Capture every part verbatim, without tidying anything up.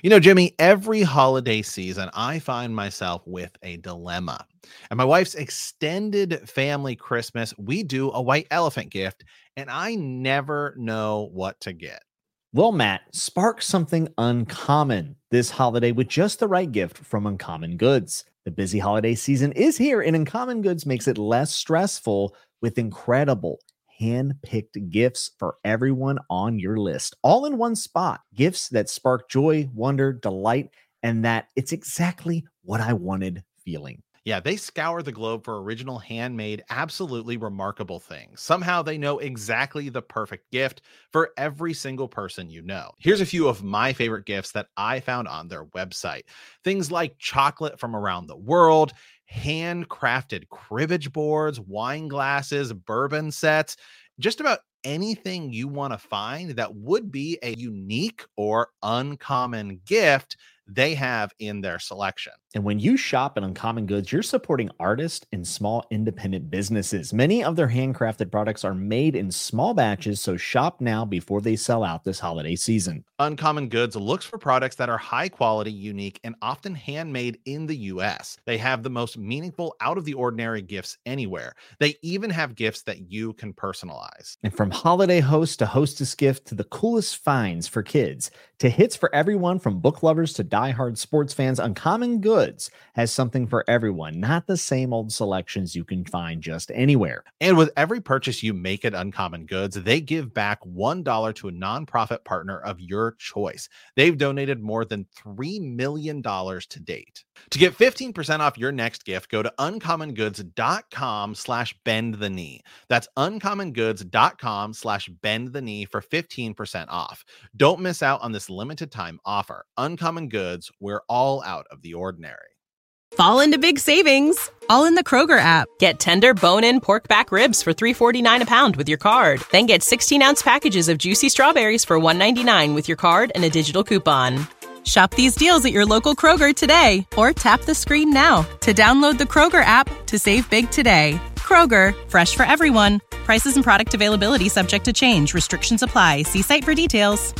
You know, Jimmy, every holiday season, I find myself with a dilemma. At my wife's extended family Christmas, we do a white elephant gift, and I never know what to get. Well, Matt, spark something uncommon this holiday with just the right gift from Uncommon Goods. The busy holiday season is here, and Uncommon Goods makes it less stressful with incredible hand-picked gifts for everyone on your list, all in one spot. Gifts that spark joy, wonder, delight, and that it's exactly what I wanted feeling. Yeah, they scour the globe for original handmade, absolutely remarkable things. Somehow they know exactly the perfect gift for every single person you know. Here's a few of my favorite gifts that I found on their website. Things like chocolate from around the world, handcrafted cribbage boards, wine glasses, bourbon sets, just about anything you want to find that would be a unique or uncommon gift they have in their selection. And when you shop at Uncommon Goods, you're supporting artists and small independent businesses. Many of their handcrafted products are made in small batches, so shop now before they sell out this holiday season. Uncommon Goods looks for products that are high quality, unique, and often handmade in the U S. They have the most meaningful, out of the ordinary gifts anywhere. They even have gifts that you can personalize. And from holiday host to hostess gift to the coolest finds for kids to hits for everyone from book lovers to diehard sports fans, Uncommon Goods has something for everyone, not the same old selections you can find just anywhere. And with every purchase you make at Uncommon Goods, they give back one dollar to a nonprofit partner of your choice. They've donated more than three million dollars to date. To get fifteen percent off your next gift, go to uncommongoods.com slash bend the knee. That's uncommongoods.com slash bend the knee for fifteen percent off. Don't miss out on this limited time offer. Uncommon Goods, we're all out of the ordinary. Fall into big savings, all in the Kroger app. Get tender bone-in pork back ribs for three forty-nine a pound with your card. Then get sixteen-ounce packages of juicy strawberries for one ninety-nine with your card and a digital coupon. Shop these deals at your local Kroger today, or tap the screen now to download the Kroger app to save big today. Kroger, fresh for everyone. Prices and product availability subject to change. Restrictions apply. See site for details.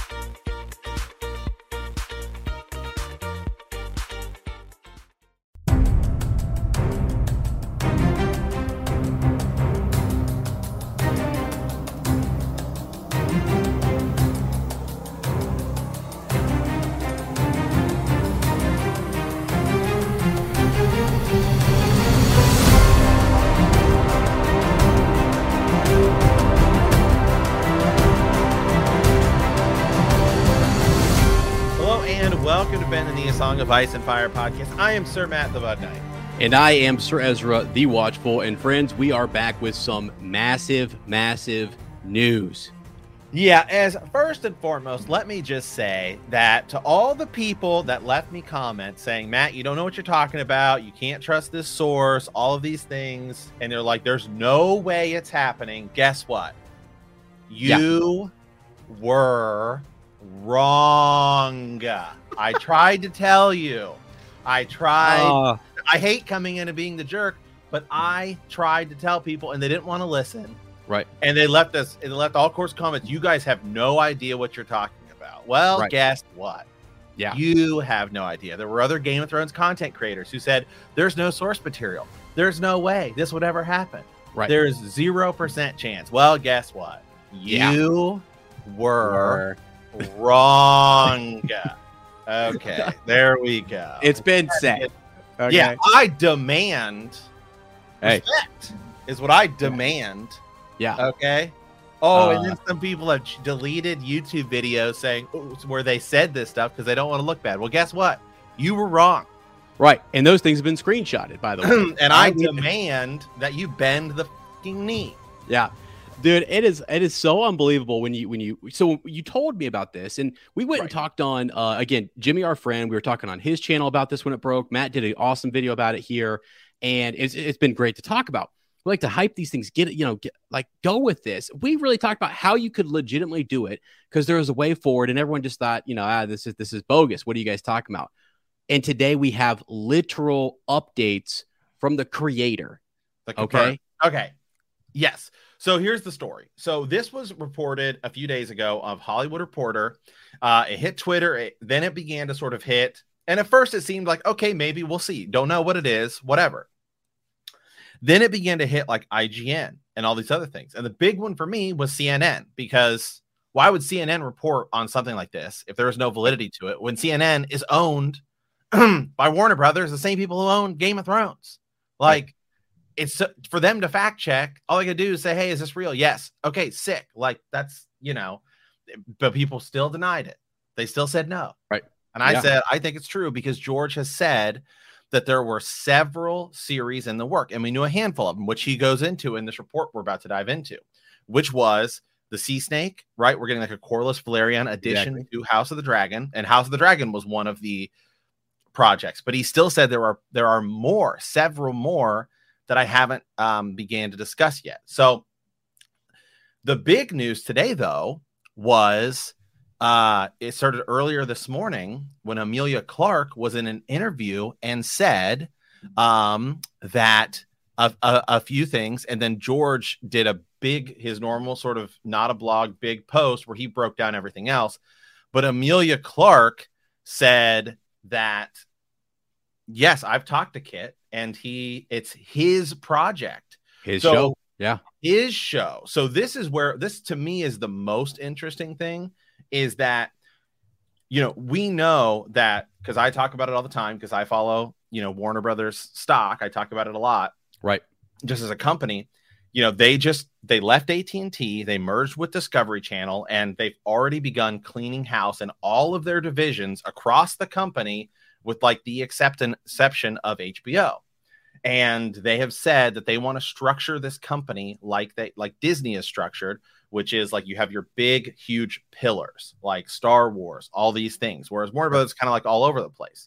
Song of Ice and Fire podcast. I am Sir Matt the Bud Knight. And I am Sir Ezra the Watchful. And friends, we are back with some massive, massive news. Yeah, as first and foremost, let me just say that to all the people that left me comments saying, Matt, you don't know what you're talking about. You can't trust this source, all of these things. And they're like, there's no way it's happening. Guess what? You yeah. were wrong. I tried to tell you. I tried. Uh, I hate coming in and being the jerk, but I tried to tell people and they didn't want to listen. Right. And they left us, they left all course comments. You guys have no idea what you're talking about. Well, right. Guess what? Yeah. You have no idea. There were other Game of Thrones content creators who said, there's no source material. There's no way this would ever happen. Right. There's zero percent chance. Well, guess what? Yeah. You were wrong. Okay, there we go. It's been said. Okay. Yeah, I demand hey. respect is what I demand. Yeah. Okay. Oh, uh, and then some people have deleted YouTube videos saying where they said this stuff because they don't want to look bad. Well, guess what? You were wrong. Right, and those things have been screenshotted, by the way. And I demand that you bend the fucking knee. Yeah. Dude, it is it is so unbelievable when you when you so you told me about this and we went right. and talked on uh, again, Jimmy, our friend, we were talking on his channel about this when it broke. Matt did an awesome video about it here, and it's it's been great to talk about. We like to hype these things, get it, you know, get, like go with this. We really talked about how you could legitimately do it because there was a way forward, and everyone just thought, you know, ah, this is this is bogus. What are you guys talking about? And today we have literal updates from the creator. The okay. Okay. Yes. So here's the story. So this was reported a few days ago of Hollywood Reporter. Uh, it hit Twitter. It, then it began to sort of hit. And at first it seemed like, okay, maybe we'll see. Don't know what it is, whatever. Then it began to hit like I G N and all these other things. And the big one for me was C N N, because why would C N N report on something like this if there was no validity to it when C N N is owned by Warner Brothers, the same people who own Game of Thrones? Like, right. It's for them to fact check. All I could do is say, hey, is this real? Yes. Okay, sick. Like, that's, you know, but people still denied it. They still said no. Right. And I yeah. said, I think it's true, because George has said that there were several series in the work, and we knew a handful of them, which he goes into in this report we're about to dive into, which was the Sea Snake, right? We're getting like a Corlys Velaryon addition exactly. to House of the Dragon, and House of the Dragon was one of the projects, but he still said there are there are more, several more that I haven't um, began to discuss yet. So the big news today, though, was uh, it started earlier this morning when Emilia Clarke was in an interview and said um, that a, a, a few things. And then George did a big, his normal sort of not a blog, big post where he broke down everything else. But Emilia Clarke said that, yes, I've talked to Kit, and he it's his project, his so, show. Yeah, his show. So this is where this to me is the most interesting thing, is that, you know, we know that, because I talk about it all the time, because I follow, you know, Warner Brothers stock. I talk about it a lot, right? Just as a company, you know, they just they left A T and T, they merged with Discovery Channel, and they've already begun cleaning house in all of their divisions across the company, with like the exception of H B O. And they have said that they want to structure this company like they like Disney is structured, which is like you have your big, huge pillars like Star Wars, all these things, whereas Warner Brothers is kind of like all over the place.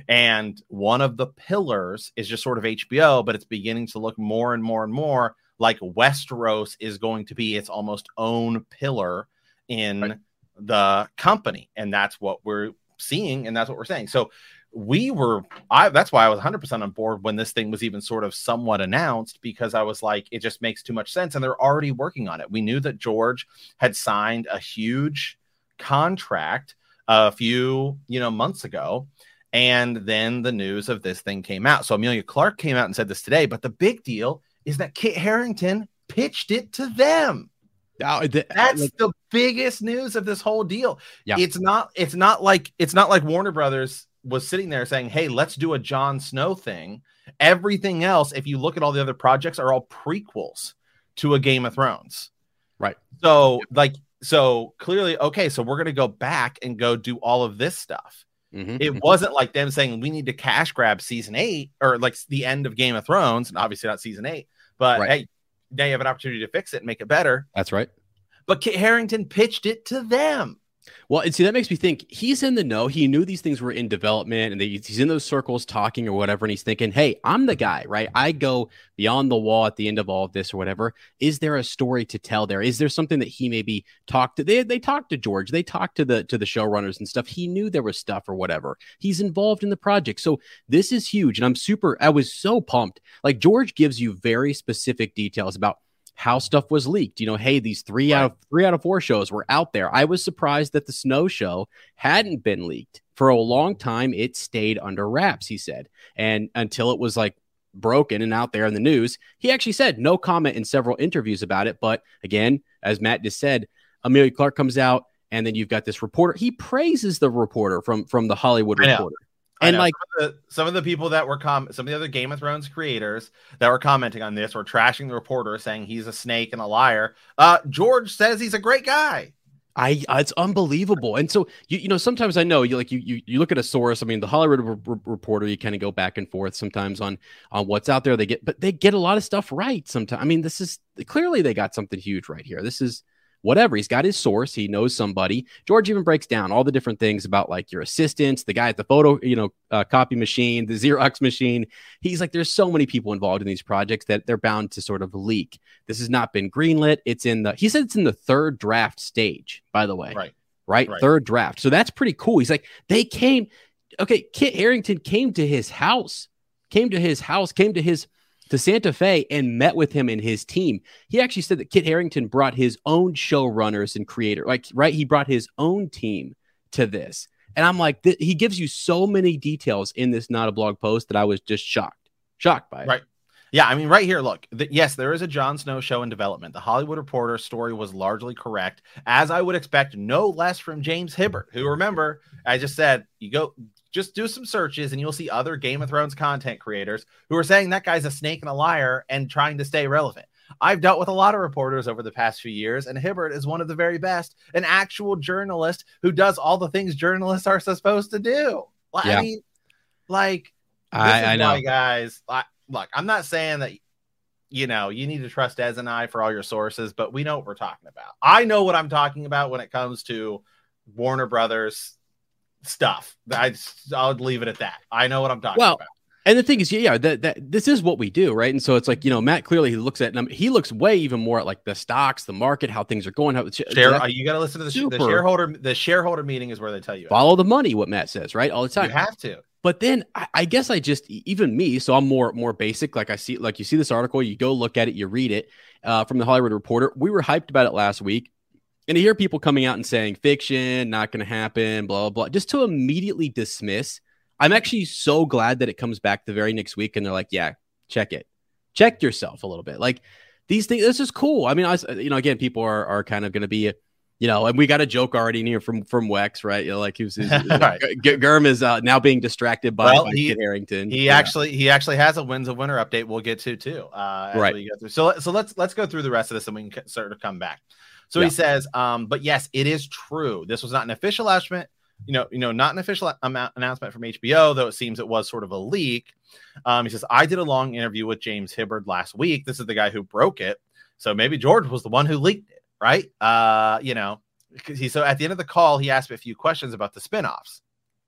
And one of the pillars is just sort of H B O, but it's beginning to look more and more and more like Westeros is going to be its almost own pillar in right. the company. And that's what we're seeing, and that's what we're saying. So we were, I, that's why I was one hundred percent on board when this thing was even sort of somewhat announced, because I was like, it just makes too much sense. And they're already working on it. We knew that George had signed a huge contract a few, you know, months ago. And then the news of this thing came out. So Emilia Clarke came out and said this today, but the big deal is that Kit Harington pitched it to them. Now, the, That's like, the biggest news of this whole deal. Yeah. It's not, it's not like, it's not like Warner Brothers was sitting there saying, hey, let's do a Jon Snow thing. Everything else, if you look at all the other projects, are all prequels to a Game of Thrones. Right. So like, so clearly, okay, so we're going to go back and go do all of this stuff. Mm-hmm. It wasn't like them saying we need to cash grab season eight or like the end of Game of Thrones, and obviously not season eight, but right. hey, now you have an opportunity to fix it and make it better. That's right. But Kit Harington pitched it to them. Well, and see, that makes me think he's in the know. He knew these things were in development, and they, he's in those circles talking or whatever. And he's thinking, hey, I'm the guy, right? I go beyond the wall at the end of all of this or whatever. Is there a story to tell there? Is there something that he maybe talked to? They, they talked to George. They talked to the, to the showrunners and stuff. He knew there was stuff or whatever. He's involved in the project. So this is huge. And I'm super, I was so pumped. Like, George gives you very specific details about how stuff was leaked. You know, hey, these three right. out of three out of four shows were out there. I was surprised that the Snow show hadn't been leaked. For a long time, it stayed under wraps, he said. And until it was like broken and out there in the news, he actually said no comment in several interviews about it. But again, as Matt just said, Emilia Clarke comes out, and then you've got this reporter. He praises the reporter from, from the Hollywood Reporter. And like some of, the, some of the people that were com- some of the other Game of Thrones creators that were commenting on this were trashing the reporter, saying he's a snake and a liar. Uh, George says he's a great guy. I uh, it's unbelievable. And so you you know sometimes I know you like you you, you look at a source. I mean, the Hollywood re- Reporter, you kind of go back and forth sometimes on on what's out there. They get but they get a lot of stuff right sometimes. I mean, this is clearly they got something huge right here. This is whatever. He's got his source. He knows somebody. George even breaks down all the different things about like your assistants, the guy at the photo, you know, uh, copy machine, the Xerox machine. He's like, there's so many people involved in these projects that they're bound to sort of leak. This has not been greenlit. It's in the, he said it's in the third draft stage, by the way. Right. Right. right. Third draft. So that's pretty cool. He's like, they came, okay, Kit Harington came to his house, came to his house, came to his to Santa Fe and met with him and his team. He actually said that Kit Harington brought his own showrunners and creator, like, right? He brought his own team to this. And I'm like, th- he gives you so many details in this Not a Blog post that I was just shocked, shocked by it. Right. Yeah, I mean, right here, look, the, yes, there is a Jon Snow show in development. The Hollywood Reporter story was largely correct, as I would expect, no less from James Hibbert, who, remember, I just said, you go, just do some searches and you'll see other Game of Thrones content creators who are saying that guy's a snake and a liar and trying to stay relevant. I've dealt with a lot of reporters over the past few years, and Hibbert is one of the very best, an actual journalist who does all the things journalists are supposed to do. Yeah. I mean, like, this I, is I know, why, guys, I, look, I'm not saying that, you know, you need to trust Des and I for all your sources, but we know what we're talking about. I know what I'm talking about when it comes to Warner Brothers stuff. I, I'll leave it at that. I know what I'm talking well, about. And the thing is, yeah, that, that this is what we do, right? And so it's like, you know, Matt clearly he looks at, he looks way even more at like the stocks, the market, how things are going. How Share, you got to listen to the, the shareholder. The shareholder meeting is where they tell you follow the money. What Matt says, right, all the time. You have to. But then I, I guess I just, even me, so I'm more more basic. Like I see, like you see this article, you go look at it, you read it uh, from the Hollywood Reporter. We were hyped about it last week. And to hear people coming out and saying fiction, not going to happen, blah, blah, blah, just to immediately dismiss. I'm actually so glad that it comes back the very next week. And they're like, yeah, check it. Check yourself a little bit. Like these things, this is cool. I mean, I, you know, again, people are are kind of going to be, you know, and we got a joke already in here from from Wex, right? You know, like he was, his, right. G- Germ is uh, now being distracted by, well, by he, Kit Harington. He yeah. actually he actually has a wins of winter update. We'll get to too. Uh, as right. We go through. So so let's let's go through the rest of this and we can sort of come back. So yeah. he says, um, but yes, it is true. This was not an official announcement. You know, you know, not an official amount, announcement from H B O, though it seems it was sort of a leak. Um, he says, I did a long interview with James Hibbert last week. This is the guy who broke it. So maybe George was the one who leaked it, right? Uh, you know, he, so at the end of the call, he asked me a few questions about the spinoffs.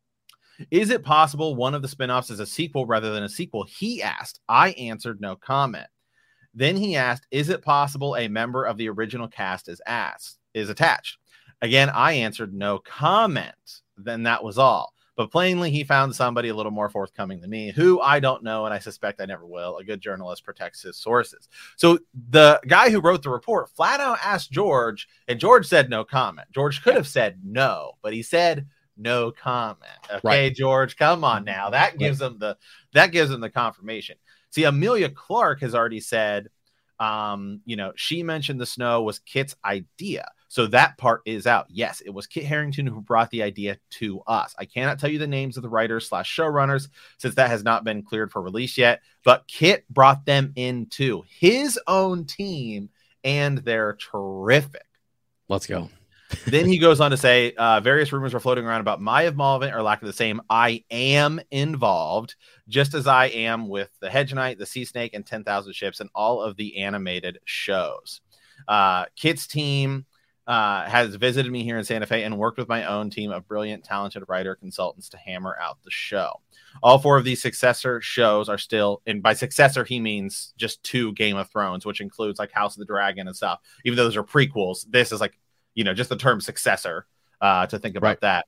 Is it possible one of the spinoffs is a sequel rather than a sequel? He asked. I answered no comment. Then he asked, is it possible a member of the original cast is asked, is attached? Again, I answered no comment. Then that was all. But plainly, he found somebody a little more forthcoming than me, who I don't know, and I suspect I never will. A good journalist protects his sources. So the guy who wrote the report flat out asked George, and George said no comment. George could have said no, but he said no comment. Okay, right. George, come on now. That gives right. them the that gives them the confirmation. See, Amelia Clark has already said, um, you know, she mentioned the snow was Kit's idea. So that part is out. Yes, it was Kit Harington who brought the idea to us. I cannot tell you the names of the writers slash showrunners since that has not been cleared for release yet, but Kit brought them into his own team and they're terrific. Let's go. Then he goes on to say, uh, various rumors are floating around about my involvement or lack of the same. I am involved, just as I am with the Hedge Knight, the Sea Snake, and ten thousand Ships, and all of the animated shows. Uh, Kit's team uh, has visited me here in Santa Fe and worked with my own team of brilliant, talented writer consultants to hammer out the show. All four of these successor shows are still, and by successor, he means just two Game of Thrones, which includes like House of the Dragon and stuff. Even though those are prequels, this is like, you know, just the term successor uh, to think about right. that.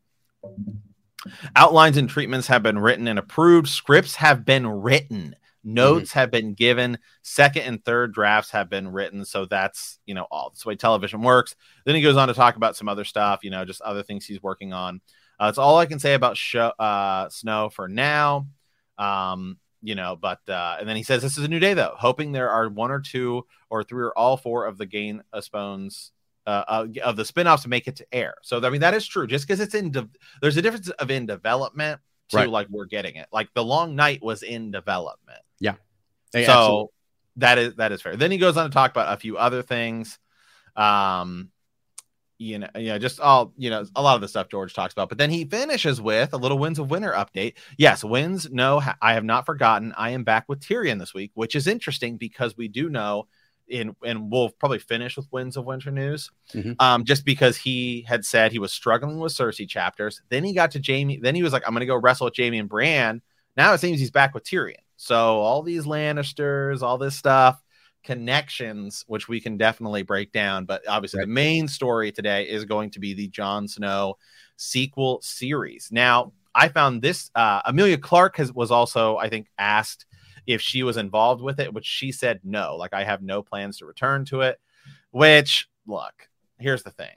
Outlines and treatments have been written and approved. Scripts have been written. Notes mm-hmm. have been given. Second and third drafts have been written. So that's, you know, all that's the way television works. Then he goes on to talk about some other stuff, you know, just other things he's working on. Uh, that's all I can say about show, uh, Snow for now. Um, you know, but, uh, and then he says, this is a new day though, hoping there are one or two or three or all four of the Game of Thrones Uh, uh, of the spinoffs to make it to air. So, I mean, that is true. Just because it's in, de- there's a difference of in development to right. like we're getting it. Like The Long Night was in development. Yeah. Hey, so absolutely. that is that is fair. Then he goes on to talk about a few other things. Um, you know, you know, just all you know, a lot of the stuff George talks about. But then he finishes with a little Winds of Winter update. Yes, wins. No, ha- I have not forgotten. I am back with Tyrion this week, which is interesting because we do know. In and we'll probably finish with Winds of Winter news, mm-hmm. um, just because he had said he was struggling with Cersei chapters. Then he got to Jaime. Then he was like, "I'm going to go wrestle with Jaime and Brienne." Now it seems he's back with Tyrion. So all these Lannisters, all this stuff, connections, which we can definitely break down. But obviously, right. the main story today is going to be the Jon Snow sequel series. Now, I found this. Uh, Amelia Clark has was also, I think, asked if she was involved with it, which she said no. Like, I have no plans to return to it. Which, look, here's the thing.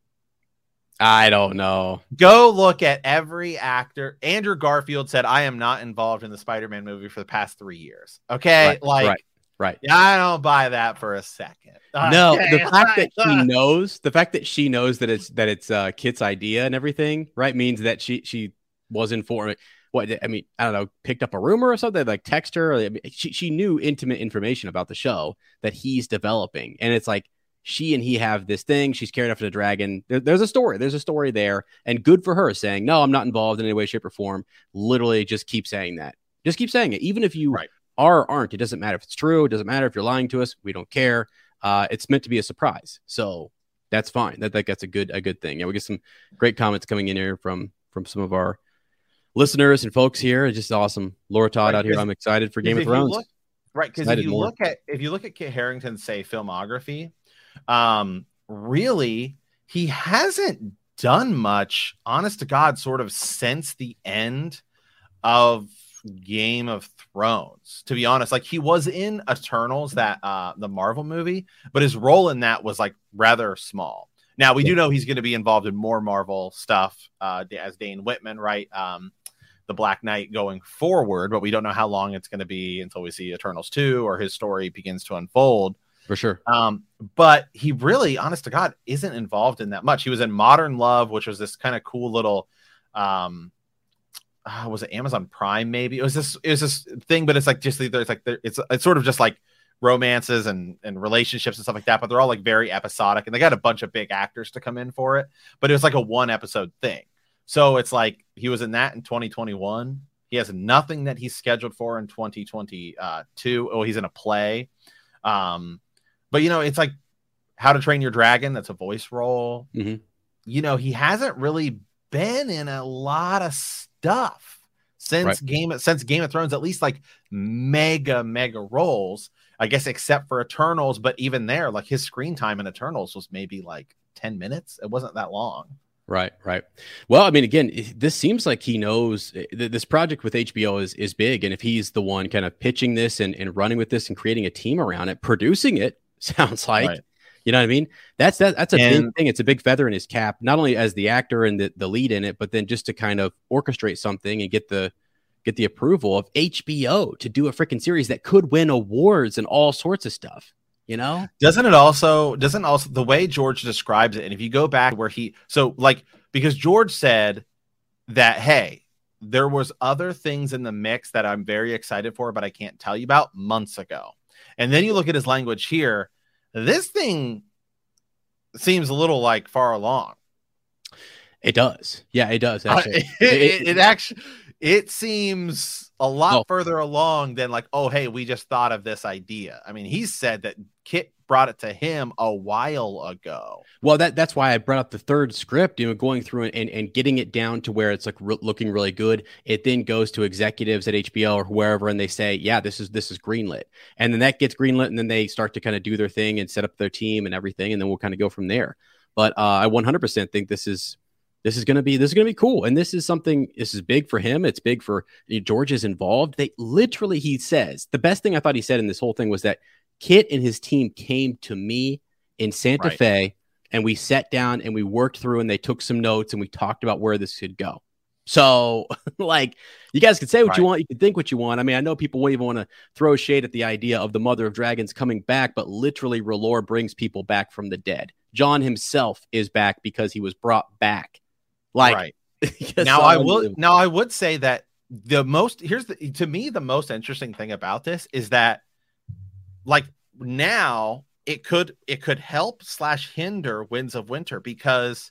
I don't know. Go look at every actor. Andrew Garfield said, I am not involved in the Spider-Man movie for the past three years. Okay. Right, like, right, right. Yeah, I don't buy that for a second. No, okay. the fact that she knows, the fact that she knows that it's, that it's uh Kit's idea and everything, right, means that she, she was informed. What, I mean, I don't know, picked up a rumor or something, like text her. Or, I mean, she, she knew intimate information about the show that he's developing. And it's like, she and he have this thing. She's carried after the dragon. There, there's a story. There's a story there. And good for her saying, no, I'm not involved in any way, shape, or form. Literally just keep saying that. Just keep saying it. Even if you right. are or aren't, it doesn't matter if it's true. It doesn't matter if you're lying to us. We don't care. Uh, it's meant to be a surprise. So that's fine. That, that That's a good a good thing. Yeah, we get some great comments coming in here from, from some of our listeners and folks here. It's just awesome. Laura Todd right, out here. I'm excited for Game of Thrones. Look, right. Because if you more. look at if you look at Kit Harington's, say, filmography, um really he hasn't done much, honest to God, sort of since the end of Game of Thrones, to be honest. Like, he was in Eternals, that uh the Marvel movie, but his role in that was like rather small. Now we do know he's going to be involved in more Marvel stuff uh as Dane Whitman, right? um the Black Knight going forward, but we don't know how long it's going to be until we see Eternals two or his story begins to unfold. For sure. Um, but he really, honest to God, isn't involved in that much. He was in Modern Love, which was this kind of cool little, um, uh, was it Amazon Prime? Maybe it was this, it was this thing, but it's like just it's like it's it's sort of just like romances and and relationships and stuff like that. But they're all like very episodic, and they got a bunch of big actors to come in for it. But it was like a one episode thing. So it's like he was in that in twenty twenty-one. He has nothing that he's scheduled for in twenty twenty-two. Oh, he's in a play. Um. But, you know, it's like How to Train Your Dragon. That's a voice role. Mm-hmm. You know, he hasn't really been in a lot of stuff since right. Game since Game of Thrones, at least like mega, mega roles, I guess, except for Eternals. But even there, like his screen time in Eternals was maybe like ten minutes. It wasn't that long. Right, right. Well, I mean, again, this seems like he knows this project with H B O is is big. And if he's the one kind of pitching this and, and running with this and creating a team around it, producing it, sounds like, right. You know what I mean? That's that, that's a and, big thing. It's a big feather in his cap, not only as the actor and the, the lead in it, but then just to kind of orchestrate something and get the get the approval of H B O to do a freaking series that could win awards and all sorts of stuff. You know, doesn't it also doesn't also the way George describes it? And if you go back where he so like because George said that, hey, there was other things in the mix that I'm very excited for, but I can't tell you about months ago. And then you look at his language here. This thing seems a little like far along. It does. Yeah, it does. Actually. Uh, it, it, it actually it seems a lot oh. further along than like, oh, hey, we just thought of this idea. I mean, he said that Kit brought it to him a while ago. Well, that that's why I brought up the third script, you know, going through and, and getting it down to where it's like re- looking really good. It then goes to executives at H B O or wherever, and they say, yeah, this is this is greenlit. And then that gets greenlit, and then they start to kind of do their thing and set up their team and everything, and then we'll kind of go from there. But uh, I one hundred percent think this is this is going to be this is going to be cool. And this is something, this is big for him. It's big for you know, George is involved. They literally, he says, the best thing I thought he said in this whole thing was that Kit and his team came to me in Santa right. Fe, and we sat down and we worked through, and they took some notes, and we talked about where this could go. So, like, you guys can say what right. you want. You can think what you want. I mean, I know people won't even want to throw shade at the idea of the Mother of Dragons coming back, but literally, R'hllor brings people back from the dead. Jon himself is back because he was brought back. Like, right. now, I will. Now, I would say that the most here's the to me the most interesting thing about this is that, like, now it could it could help slash hinder Winds of Winter, because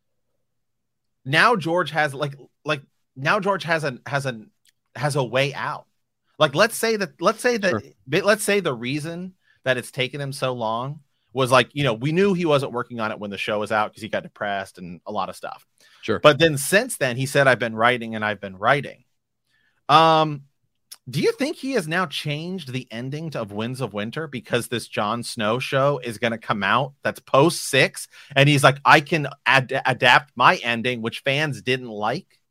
now George has like like now George has a has a has a way out. Like, let's say that let's say that sure. let's say the reason that it's taken him so long was, like, you know, we knew he wasn't working on it when the show was out because he got depressed and a lot of stuff. Sure. But then since then, he said, I've been writing and I've been writing. Um, do you think he has now changed the ending to, of Winds of Winter because this Jon Snow show is going to come out that's post six? And he's like, I can ad- adapt my ending, which fans didn't like.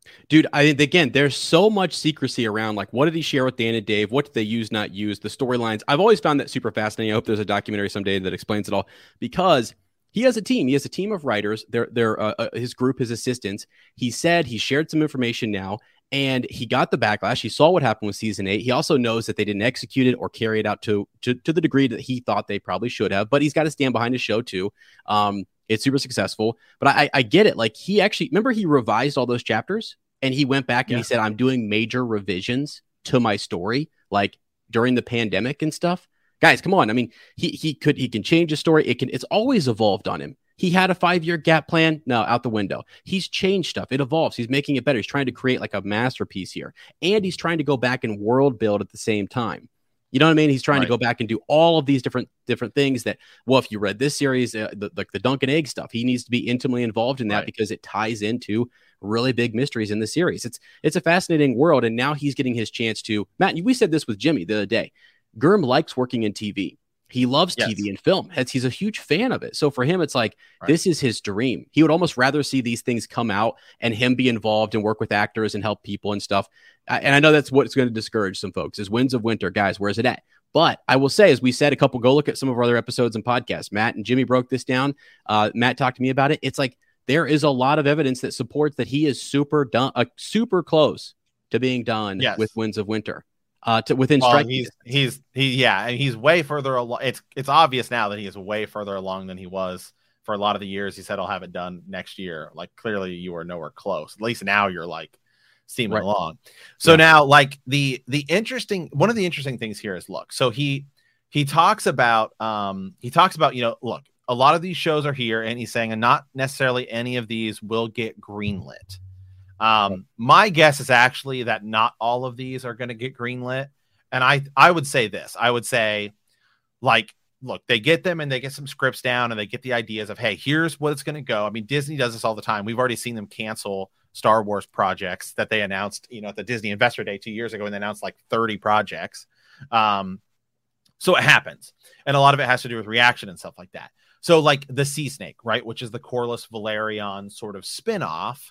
Dude, I again, there's so much secrecy around like what did he share with Dan and Dave? What did they use, not use? The storylines. I've always found that super fascinating. I hope there's a documentary someday that explains it all because he has a team. He has a team of writers. They're, they're uh, uh, his group, his assistants. He said he shared some information now, and he got the backlash. He saw what happened with season eight. He also knows that they didn't execute it or carry it out to to, to the degree that he thought they probably should have. But he's got to stand behind his show too. Um, it's super successful. But I, I get it. Like he actually remember he revised all those chapters. And he went back and yeah. he said, I'm doing major revisions to my story, like during the pandemic and stuff. Guys, come on. I mean, he he could he can change his story. It can it's always evolved on him. He had a five-year gap plan. No, out the window. He's changed stuff. It evolves. He's making it better. He's trying to create like a masterpiece here. And he's trying to go back and world build at the same time. You know what I mean? He's trying right. to go back and do all of these different different things that, well, if you read this series, uh, the, like the Dunk and Egg stuff, he needs to be intimately involved in that right. because it ties into really big mysteries in the series. It's it's a fascinating world, and now he's getting his chance to. Matt, we said this with Jimmy the other day. Gurm likes working in T V. He loves yes. T V and film. He's a huge fan of it. So for him, it's like, right. this is his dream. He would almost rather see these things come out and him be involved and work with actors and help people and stuff. And I know that's what's going to discourage some folks is Winds of Winter. Guys, where's it at? But I will say, as we said, a couple, go look at some of our other episodes and podcasts. Matt and Jimmy broke this down. Uh, Matt talked to me about it. It's like there is a lot of evidence that supports that he is super done, uh, super close to being done yes. with Winds of Winter. Uh, to within well, striking. He's he's he yeah, and he's way further along. It's it's obvious now that he is way further along than he was for a lot of the years. He said I'll have it done next year. Like clearly you are nowhere close. At least now you're like steaming right. along. So yeah. now like the the interesting one of the interesting things here is look. So he he talks about um he talks about you know look a lot of these shows are here and he's saying and not necessarily any of these will get greenlit. Um, my guess is actually that not all of these are going to get greenlit. And I, I would say this, I would say like, look, they get them and they get some scripts down and they get the ideas of, hey, here's what it's going to go. I mean, Disney does this all the time. We've already seen them cancel Star Wars projects that they announced, you know, at the Disney Investor Day two years ago, and they announced like thirty projects. Um, so it happens. And a lot of it has to do with reaction and stuff like that. So like the Sea Snake, right? Which is the Corlys Valerion sort of spinoff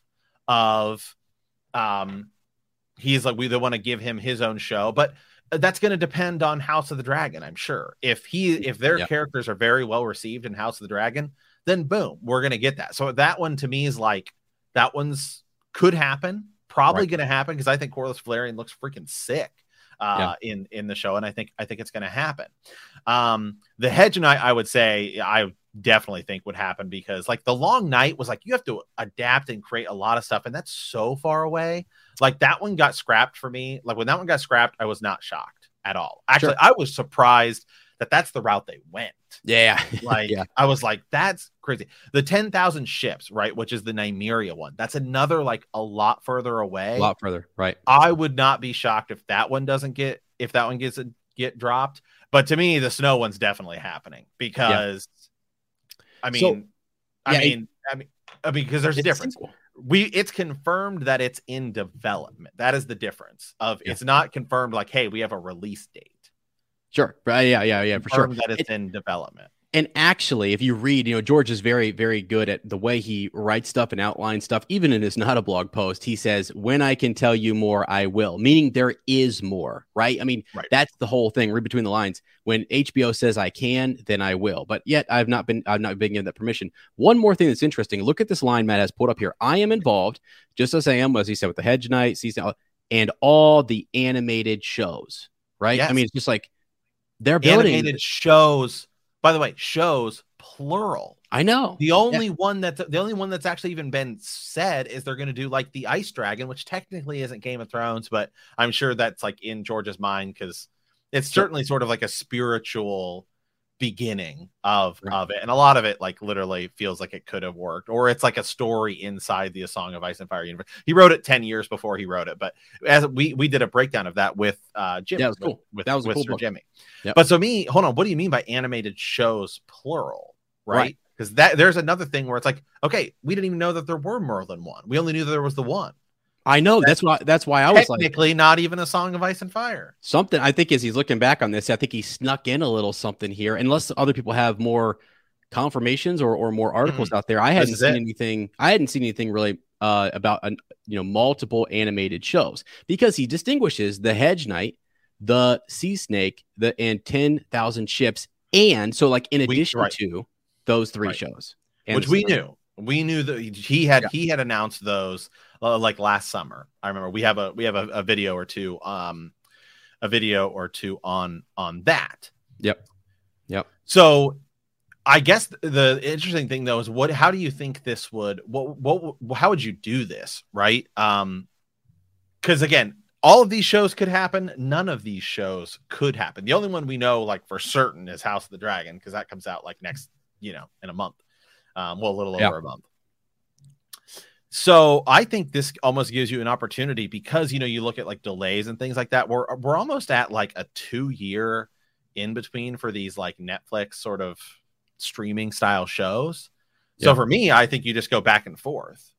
of um he's like we want to give him his own show, but that's going to depend on House of the Dragon. I'm sure if he if their yep. characters are very well received in House of the Dragon, then boom, we're going to get that. So that one to me is like that one's could happen, probably right. going to happen because I think Corlys Valerian looks freaking sick uh yeah. in in the show, and I think I think it's going to happen. Um the Hedge Knight, I would say I definitely think would happen because like the Long Night was like you have to adapt and create a lot of stuff, and that's so far away. Like that one got scrapped for me. Like when that one got scrapped, I was not shocked at all. Actually, sure. I was surprised that that's the route they went. Yeah, like yeah. I was like, that's crazy. The ten thousand ships, right, which is the Nymeria one. That's another like a lot further away. A lot further, right? I would not be shocked if that one doesn't get if that one gets get dropped. But to me, the snow one's definitely happening because. Yeah. I mean, so, I yeah, mean, it, I mean, I mean, because there's a difference. Simple. We it's confirmed that it's in development. That is the difference. Of yeah. it's not confirmed like, hey, we have a release date. Sure. Right. Yeah. Yeah. Yeah. For sure. That it's it, in development. And actually, if you read, you know, George is very, very good at the way he writes stuff and outlines stuff. Even in his not a blog post, he says, when I can tell you more, I will. Meaning there is more, right? I mean, right. that's the whole thing. Read between the lines. When H B O says I can, then I will. But yet I've not been, I've not been given that permission. One more thing that's interesting. Look at this line Matt has put up here. I am involved, just as I am, as he said, with the Hedge Knight, season, and all the animated shows, right? Yes. I mean, it's just like they're building animated shows. By the way, shows plural. I know. The only yeah. one that's the only one that's actually even been said is they're going to do like the Ice Dragon, which technically isn't Game of Thrones, but I'm sure that's like in George's mind because it's certainly sort of like a spiritual beginning of right. of it, and a lot of it like literally feels like it could have worked, or it's like a story inside the A Song of Ice and Fire universe. He wrote it ten years before he wrote it, but as we we did a breakdown of that with uh Jimmy. Yeah, that was cool. With, that was with cool Sir book. Jimmy. Yep. But so me, hold on, what do you mean by animated shows plural? Right? Because right. that there's another thing where it's like, okay, we didn't even know that there were more than one. We only knew that there was the one. I know that's, that's why that's why I was like technically not even a Song of Ice and Fire. Something I think as he's looking back on this, I think he snuck in a little something here, unless other people have more confirmations or, or more articles mm-hmm. out there. I hadn't seen it. anything. I hadn't seen anything really uh, about an, you know multiple animated shows, because he distinguishes the Hedge Knight, the Sea Snake, the and ten thousand Ships, and so like in addition we, right. to those three right. shows, which we knew, we knew that he had yeah. he had announced those uh, like last summer. I remember we have a we have a, a video or two, um, a video or two on on that. Yep, yep. So. I guess the interesting thing though is what, how do you think this would, what, what, how would you do this? Right. Um, cause again, all of these shows could happen. None of these shows could happen. The only one we know like for certain is House of the Dragon. Cause that comes out like next, you know, in a month. Um, well, a little yeah. over a month. So I think this almost gives you an opportunity because, you know, you look at like delays and things like that. We're, we're almost at like a two year in between for these like Netflix sort of streaming style shows. So yeah. for me, I think you just go back and forth.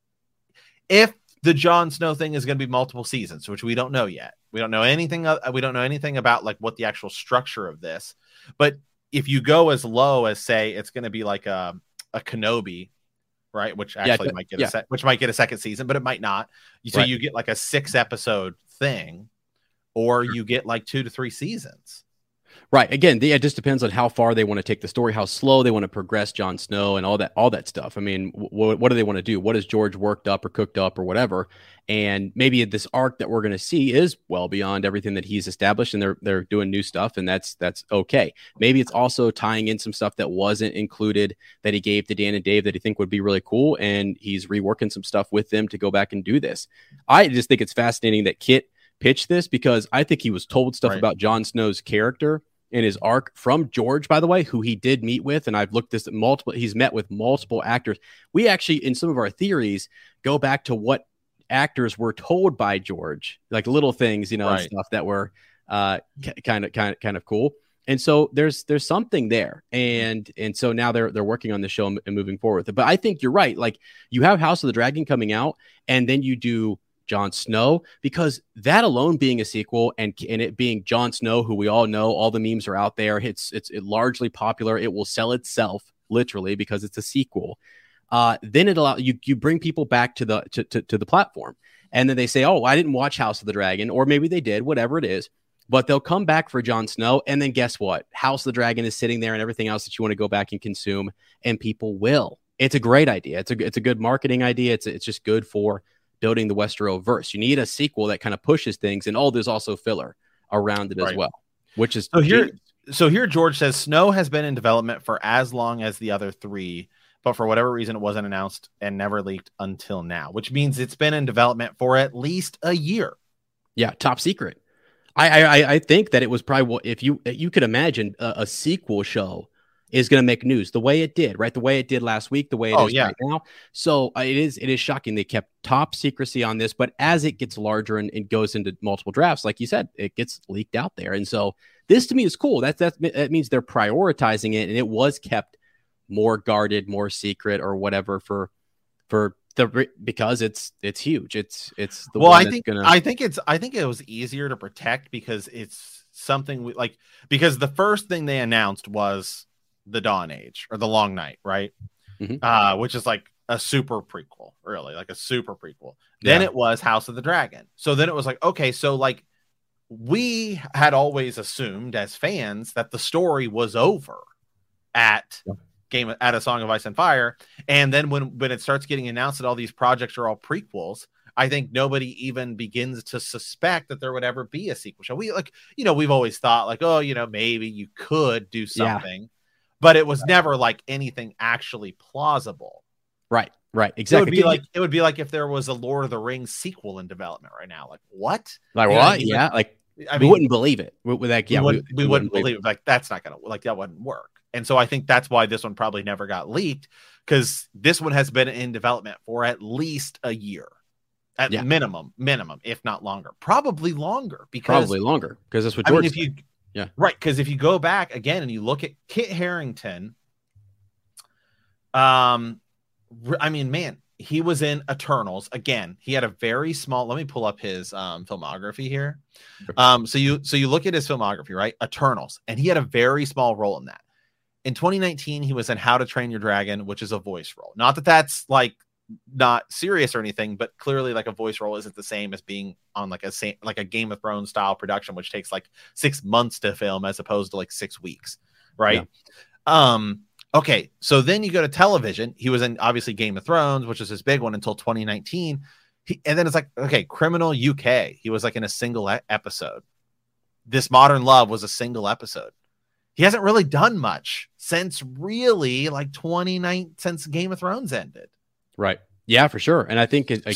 If the Jon Snow thing is going to be multiple seasons, which we don't know yet, we don't know anything. Uh, we don't know anything about like what the actual structure of this. But if you go as low as say it's going to be like a a Kenobi, right, which actually yeah, might get yeah. a se- which might get a second season, but it might not. So right. you get like a six episode thing, or you get like two to three seasons. Right. Again, the, it just depends on how far they want to take the story, how slow they want to progress Jon Snow and all that, all that stuff. I mean, w- what do they want to do? What is George worked up or cooked up or whatever? And maybe this arc that we're going to see is well beyond everything that he's established, and they're they're doing new stuff, and that's that's okay. Maybe it's also tying in some stuff that wasn't included that he gave to Dan and Dave that he think would be really cool, and he's reworking some stuff with them to go back and do this. I just think it's fascinating that Kit pitched this because I think he was told stuff right. about Jon Snow's character in his arc from George, by the way, who he did meet with. And I've looked this at multiple, he's met with multiple actors. We actually, in some of our theories, go back to what actors were told by George, like little things, you know, right. and stuff that were uh, kind of, kind of, kind of cool. And so there's, there's something there. And, and so now they're, they're working on the show and moving forward with it. But I think you're right. Like you have House of the Dragon coming out, and then you do Jon Snow, because that alone being a sequel and, and it being Jon Snow, who we all know, all the memes are out there. It's it's it largely popular. It will sell itself literally because it's a sequel. Uh, then it allow you you bring people back to the to, to, to the platform, and then they say, "Oh, I didn't watch House of the Dragon," or maybe they did, whatever it is. But they'll come back for Jon Snow, and then guess what? House of the Dragon is sitting there, and everything else that you want to go back and consume, and people will. It's a great idea. It's a it's a good marketing idea. It's it's just good for building the Westeros verse. You need a sequel that kind of pushes things, and oh, there's also filler around it right. as well, which is so here. Genius. So here, George says Snow has been in development for as long as the other three, but for whatever reason, it wasn't announced and never leaked until now, which means it's been in development for at least a year. Yeah, top secret. I I, I think that it was probably if you you could imagine a, a sequel show is going to make news the way it did, right? The way it did last week, the way it oh, is yeah. right now. So uh, it is it is shocking. They kept top secrecy on this, but as it gets larger and it goes into multiple drafts, like you said, it gets leaked out there. And so this to me is cool. That's, that's, that means they're prioritizing it, and it was kept more guarded, more secret or whatever for, for the, because it's, it's huge. It's, it's the well, one I think, gonna... I think it's, I think it was easier to protect because it's something we, like, because the first thing they announced was the Dawn Age or the Long Night, right? Mm-hmm. Uh, which is like a super prequel, really, like a super prequel. Then yeah. it was House of the Dragon. So then it was like, okay, so like we had always assumed as fans that the story was over at yeah. Game at A Song of Ice and Fire. And then when, when it starts getting announced that all these projects are all prequels, I think nobody even begins to suspect that there would ever be a sequel show. We like, you know, we've always thought like, oh, you know, maybe you could do something. Yeah. But it was never like anything actually plausible. Right, right, exactly. It would be like it would be like if there was a Lord of the Rings sequel in development right now. Like what? Like you what? I mean? Yeah, like I mean, we wouldn't believe it. We, like, yeah, we wouldn't, we, we wouldn't believe it. it. Like that's not gonna like that wouldn't work. And so I think that's why this one probably never got leaked, because this one has been in development for at least a year, at yeah. minimum, minimum, if not longer, probably longer. Because probably longer because that's what George I mean, if you. Yeah. Right. Because if you go back again and you look at Kit Harington, um, I mean, man, he was in Eternals again. He had a very small. Let me pull up his um, filmography here. Um, so you so you look at his filmography, right? Eternals, and he had a very small role in that. In twenty nineteen, he was in How to Train Your Dragon, which is a voice role. Not that that's like not serious or anything, but clearly like a voice role isn't the same as being on like a same like a Game of Thrones style production, which takes like six months to film as opposed to like six weeks, right? Yeah. Um, okay, so then you go to television. He was in obviously Game of Thrones, which is his big one until twenty nineteen. He, and then it's like, okay, Criminal U K. He was like in a single e- episode. This Modern Love was a single episode. He hasn't really done much since really like twenty-nine since Game of Thrones ended. Right. Yeah, for sure. And I think again,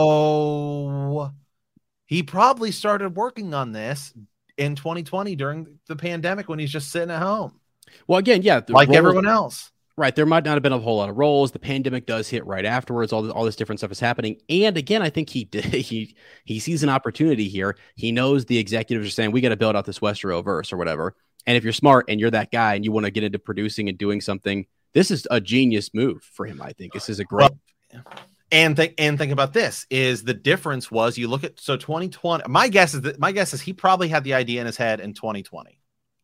so he probably started working on this in twenty twenty during the pandemic when he's just sitting at home. Well, again, yeah, like roles, everyone else. Right. There might not have been a whole lot of roles. The pandemic does hit right afterwards. All this, all this different stuff is happening. And again, I think he did, he he sees an opportunity here. He knows the executives are saying, we got to build out this Westeros verse or whatever. And if you're smart and you're that guy and you want to get into producing and doing something, this is a genius move for him. I think this is a great. Well, and think and think about this is the difference was you look at so twenty twenty. My guess is that my guess is he probably had the idea in his head in twenty twenty.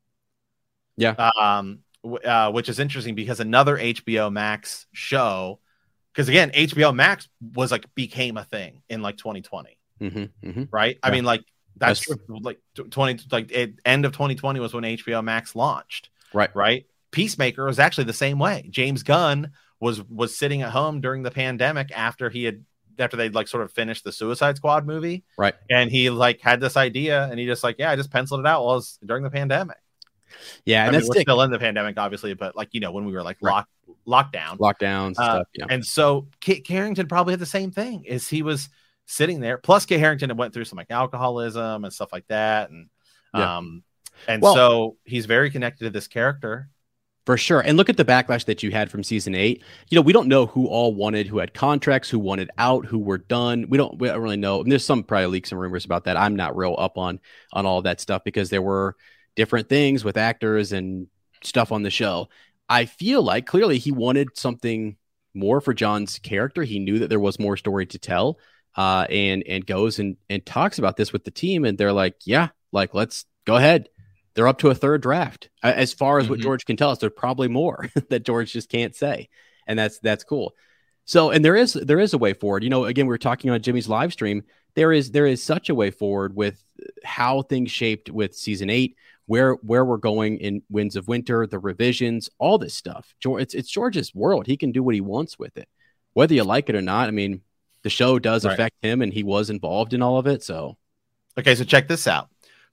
Yeah. Um. Uh, which is interesting because another H B O Max show, because again, H B O Max was like became a thing in like twenty twenty, mm-hmm, mm-hmm. right? Yeah. I mean, like that's, that's like twenty, like it, end of twenty twenty was when H B O Max launched, right? Right. Peacemaker was actually the same way. James Gunn was was sitting at home during the pandemic after he had after they'd like sort of finished the Suicide Squad movie, right? And he like had this idea, and he just like, yeah, I just penciled it out while it was during the pandemic. Yeah, and I mean, that's we're stick. still in the pandemic, obviously, but like you know, when we were like right. locked lockdown, lockdowns, and uh, stuff. Yeah, and so Kit Harington probably had the same thing. Is he was sitting there. Plus, Kit Harington had went through some like alcoholism and stuff like that, and yeah. um, and well, so he's very connected to this character for sure. And look at the backlash that you had from season eight. You know, we don't know who all wanted, who had contracts, who wanted out, who were done. We don't, we don't really know. And there's some probably leaks and rumors about that. I'm not real up on on all of that stuff because there were different things with actors and stuff on the show. I feel like clearly he wanted something more for Jon's character. He knew that there was more story to tell, uh, and and goes and and talks about this with the team, and they're like, yeah, like let's go ahead. They're up to a third draft. As far as mm-hmm. what George can tell us, there's probably more that George just can't say, and that's that's cool. So, and there is there is a way forward. You know, again, we were talking on Jimmy's live stream. There is there is such a way forward with how things shaped with season eight. Where where we're going in Winds of Winter, the revisions, all this stuff. George, it's it's George's world. He can do what he wants with it, whether you like it or not. I mean, the show does right. affect him, and he was involved in all of it. So, okay, so check this out.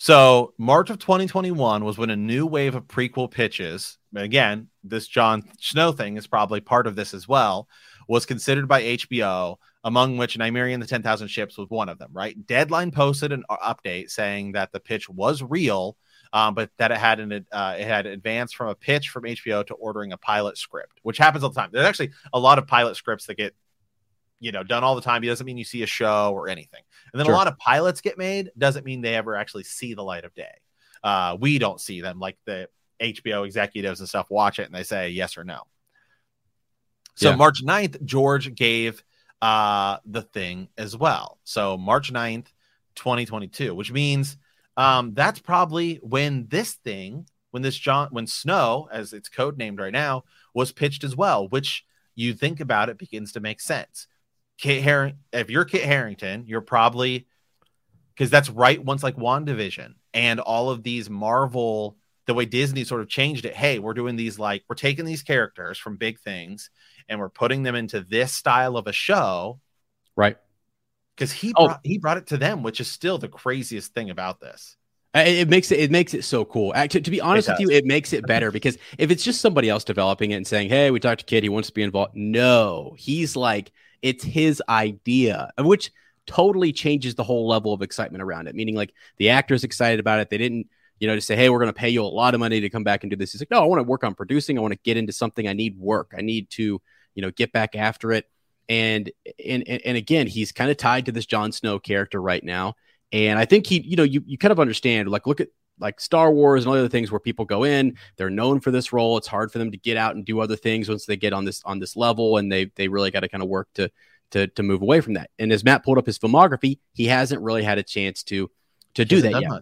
So March of twenty twenty-one was when a new wave of prequel pitches. Again, this Jon Snow thing is probably part of this as well. Was considered by H B O, among which Nymeria and the ten thousand Ships was one of them. Right? Deadline posted an update saying that the pitch was real. Um, but that it had an uh, it had advanced from a pitch from H B O to ordering a pilot script, which happens all the time. There's actually a lot of pilot scripts that get, you know, done all the time. It doesn't mean you see a show or anything. And then sure. a lot of pilots get made. Doesn't mean they ever actually see the light of day. Uh, we don't see them. Like the H B O executives and stuff watch it and they say yes or no. So yeah. March ninth, George gave uh, the thing as well. So March ninth, twenty twenty-two, which means Um, that's probably when this thing, when this Jon, when Snow, as it's codenamed right now, was pitched as well, which you think about it begins to make sense. Kit Haring, if you're Kit Harington, you're probably because that's right once like WandaVision and all of these Marvel, the way Disney sort of changed it. Hey, we're doing these like we're taking these characters from big things and we're putting them into this style of a show, right? Because he oh. brought, he brought it to them, which is still the craziest thing about this. It makes it it makes it so cool. Actually, to be honest with you, it makes it better because if it's just somebody else developing it and saying, "Hey, we talked to Kid, he wants to be involved," no, he's like it's his idea, which totally changes the whole level of excitement around it. Meaning, like the actor's excited about it. They didn't, you know, just say, "Hey, we're going to pay you a lot of money to come back and do this." He's like, "No, I want to work on producing. I want to get into something. I need work. I need to, you know, get back after it." And, and, and again, he's kind of tied to this Jon Snow character right now. And I think he, you know, you, you kind of understand, like, look at like Star Wars and all other things where people go in, they're known for this role. It's hard for them to get out and do other things once they get on this, on this level. And they, they really got to kind of work to, to, to move away from that. And as Matt pulled up his filmography, he hasn't really had a chance to, to do that yet. Much.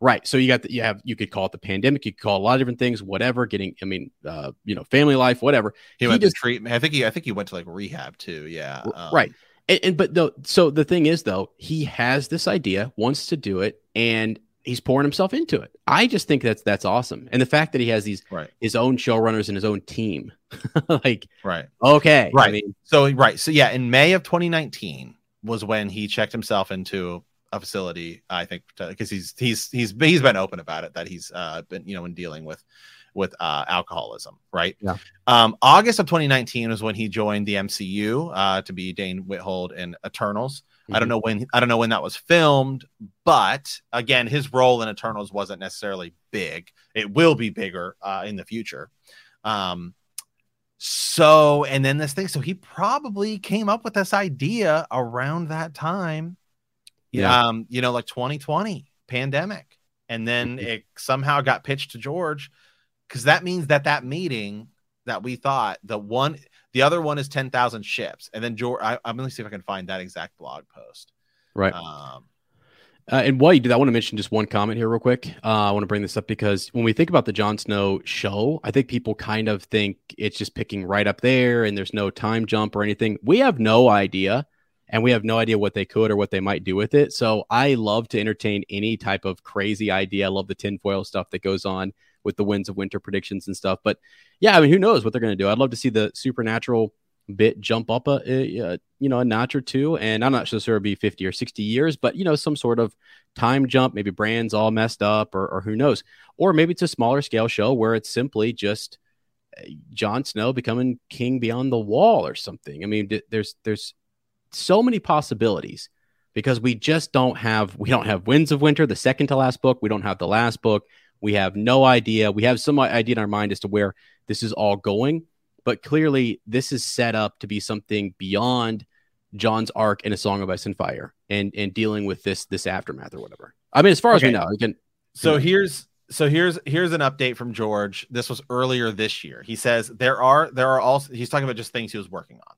Right. So you got the, you have, you could call it the pandemic. You could call it a lot of different things, whatever, getting, I mean, uh, you know, family life, whatever. He, he went just, to treatment. I think he, I think he went to like rehab too. Yeah. Um, right. And, and, but though, so the thing is though, he has this idea, wants to do it, and he's pouring himself into it. I just think that's, that's awesome. And the fact that he has these, right. his own showrunners and his own team, like, right. Okay. Right. I mean, so, right. So yeah, in May of twenty nineteen was when he checked himself into a facility, I think, because he's he's he's he's been open about it, that he's uh been, you know, in dealing with with uh alcoholism, right? Yeah. Um, August of twenty nineteen was when he joined the M C U uh to be Dane Whithold in Eternals. Mm-hmm. I don't know when I don't know when that was filmed, but again, his role in Eternals wasn't necessarily big. It will be bigger uh in the future. Um so and then this thing, so he probably came up with this idea around that time. Yeah, um, you know, like twenty twenty pandemic, and then it somehow got pitched to George, because that means that that meeting that we thought the one, the other one is ten thousand ships, and then George, I, I'm gonna see if I can find that exact blog post. Right. Um, uh, and while you do that, I want to mention just one comment here real quick. Uh, I want to bring this up because when we think about the Jon Snow show, I think people kind of think it's just picking right up there, and there's no time jump or anything. We have no idea. And we have no idea what they could or what they might do with it. So I love to entertain any type of crazy idea. I love the tinfoil stuff that goes on with the Winds of Winter predictions and stuff. But yeah, I mean, who knows what they're going to do? I'd love to see the supernatural bit jump up a, a, a you know a notch or two. And I'm not sure it'll be fifty or sixty years, but you know, some sort of time jump. Maybe Bran's all messed up, or, or who knows? Or maybe it's a smaller scale show where it's simply just Jon Snow becoming king beyond the wall or something. I mean, there's there's so many possibilities, because we just don't have we don't have Winds of Winter, the second to last book. We don't have the last book. We have no idea. We have some idea in our mind as to where this is all going, but clearly this is set up to be something beyond Jon's arc in A Song of Ice and Fire, and and dealing with this this aftermath or whatever. I mean, as far okay. as we know, again. So here's so here's here's an update from George. This was earlier this year. He says there are there are also he's talking about just things he was working on.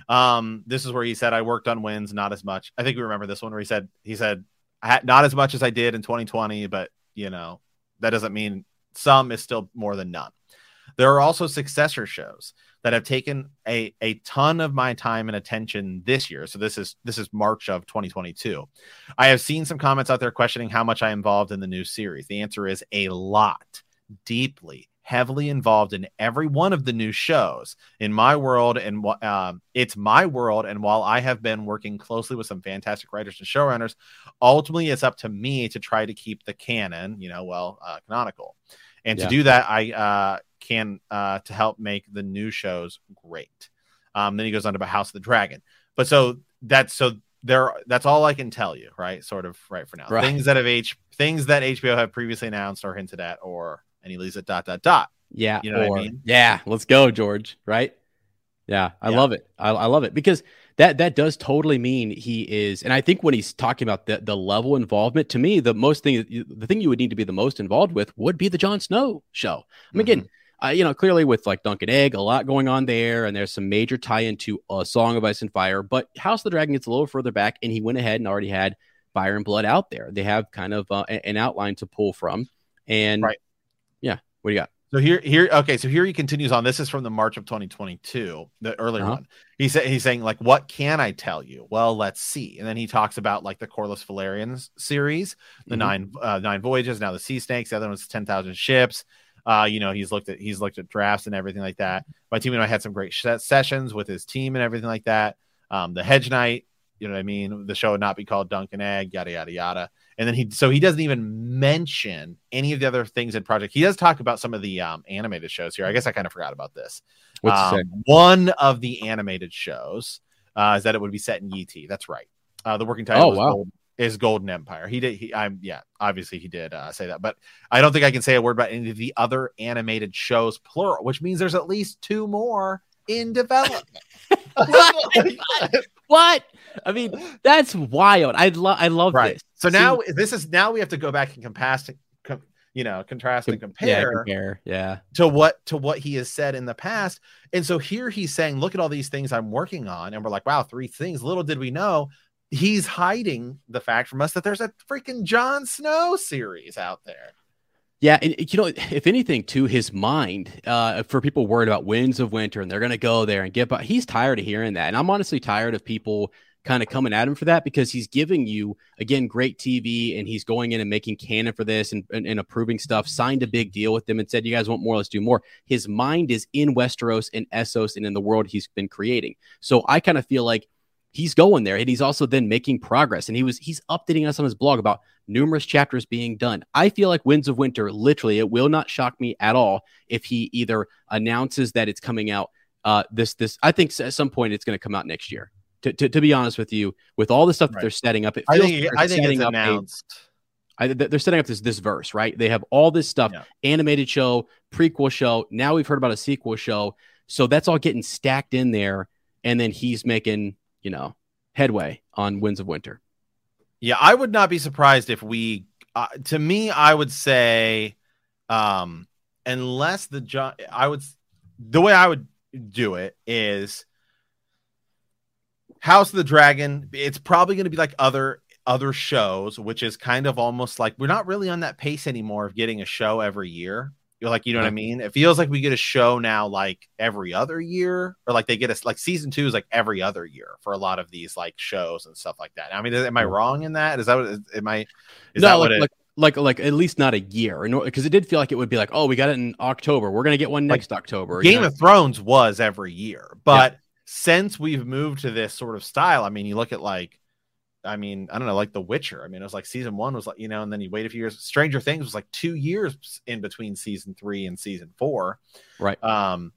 Um, this is where he said, I worked on Winds, not as much. I think we remember this one where he said, he said, I had not as much as I did in twenty twenty, but you know, that doesn't mean some is still more than none. There are also successor shows that have taken a, a ton of my time and attention this year. So this is, this is March of twenty twenty-two. I have seen some comments out there questioning how much I involved in the new series. The answer is a lot, deeply, heavily involved in every one of the new shows in my world. And um, it's my world. And while I have been working closely with some fantastic writers and showrunners, ultimately it's up to me to try to keep the canon, you know, well, uh, canonical. And yeah. to do that, I uh, can uh, to help make the new shows great. Um, then he goes on about House of the Dragon. But so that's so there. That's all I can tell you, right? Sort of right for now. Right. Things that have H things that H B O have previously announced or hinted at, or and he leaves it dot dot dot. Yeah. You know or, what I mean? Yeah. Let's go, George. Right. Yeah. I yeah. love it. I, I love it because that, that does totally mean he is. And I think when he's talking about the, the level involvement, to me, the most thing, the thing you would need to be the most involved with would be the Jon Snow show. I mean, mm-hmm. again, uh, you know, clearly with like Dunk and Egg, a lot going on there. And there's some major tie into A Song of Ice and Fire, but House of the Dragon gets a little further back, and he went ahead and already had Fire and Blood out there. They have kind of uh, an outline to pull from. And right. yeah, what do you got? So here, here, okay. So here he continues on. This is from the March of twenty twenty-two, the earlier uh-huh. one. He said he's saying like, "What can I tell you?" Well, let's see. And then he talks about like the Corlys Valerian series, the mm-hmm. nine uh, nine voyages. Now the Sea Snakes. The other one's ten thousand ships. Uh, you know, he's looked at he's looked at drafts and everything like that. My team and I had some great sh- sessions with his team and everything like that. Um, the Hedge Knight. You know what I mean? The show would not be called Dunk and Egg, yada, yada, yada. And then he, so he doesn't even mention any of the other things in project. He does talk about some of the um, animated shows here. I guess I kind of forgot about this. What's um, one of the animated shows uh, is that it would be set in Y T. That's right. Uh, the working title oh, is, wow. Gold, is Golden Empire. He did. He, I'm yeah, obviously he did uh, say that, but I don't think I can say a word about any of the other animated shows, plural, which means there's at least two more in development. What? I mean, that's wild. I love. I love right. this. So See, now this is now we have to go back and contrast, com, you know, contrast and compare, yeah, compare, yeah, to what to what he has said in the past. And so here he's saying, "Look at all these things I'm working on," and we're like, "Wow, three things." Little did we know, he's hiding the fact from us that there's a freaking Jon Snow series out there. Yeah, and you know, if anything, to his mind, uh, for people worried about Winds of Winter and they're going to go there and get, but he's tired of hearing that, and I'm honestly tired of people kind of coming at him for that, because he's giving you, again, great T V, and he's going in and making canon for this and, and, and approving stuff, signed a big deal with them and said, you guys want more, let's do more. His mind is in Westeros and Essos and in the world he's been creating. So I kind of feel like he's going there, and he's also then making progress. And he was he's updating us on his blog about numerous chapters being done. I feel like Winds of Winter, literally, it will not shock me at all if he either announces that it's coming out uh, this this. I think at some point it's going to come out next year. To, to to be honest with you, with all the stuff that right. they're setting up, it I feels think like I think it's up announced. A, I, they're setting up this this verse, right? They have all this stuff, yeah. Animated show, prequel show. Now we've heard about a sequel show, so that's all getting stacked in there, and then he's making, you know, headway on Winds of Winter. Yeah, I would not be surprised if we, uh, to me, I would say, um, unless the John, I would, the way I would do it is House of the Dragon. It's probably going to be like other, other shows, which is kind of almost like we're not really on that pace anymore of getting a show every year. You're like, you know what I mean? It feels like we get a show now like every other year, or like they get us like season two is like every other year for a lot of these like shows and stuff like that. I mean, am I wrong in that? Is that what am I? Is no, that like, what it, like like like at least not a year, because it did feel like it would be like, oh, we got it in October, we're gonna get one next like, October. Game you know? of Thrones was every year, but yeah. Since we've moved to this sort of style, I mean, you look at like. I mean, I don't know, like The Witcher. I mean, it was like season one was like, you know, and then you wait a few years. Stranger Things was like two years in between season three and season four. Right. Um,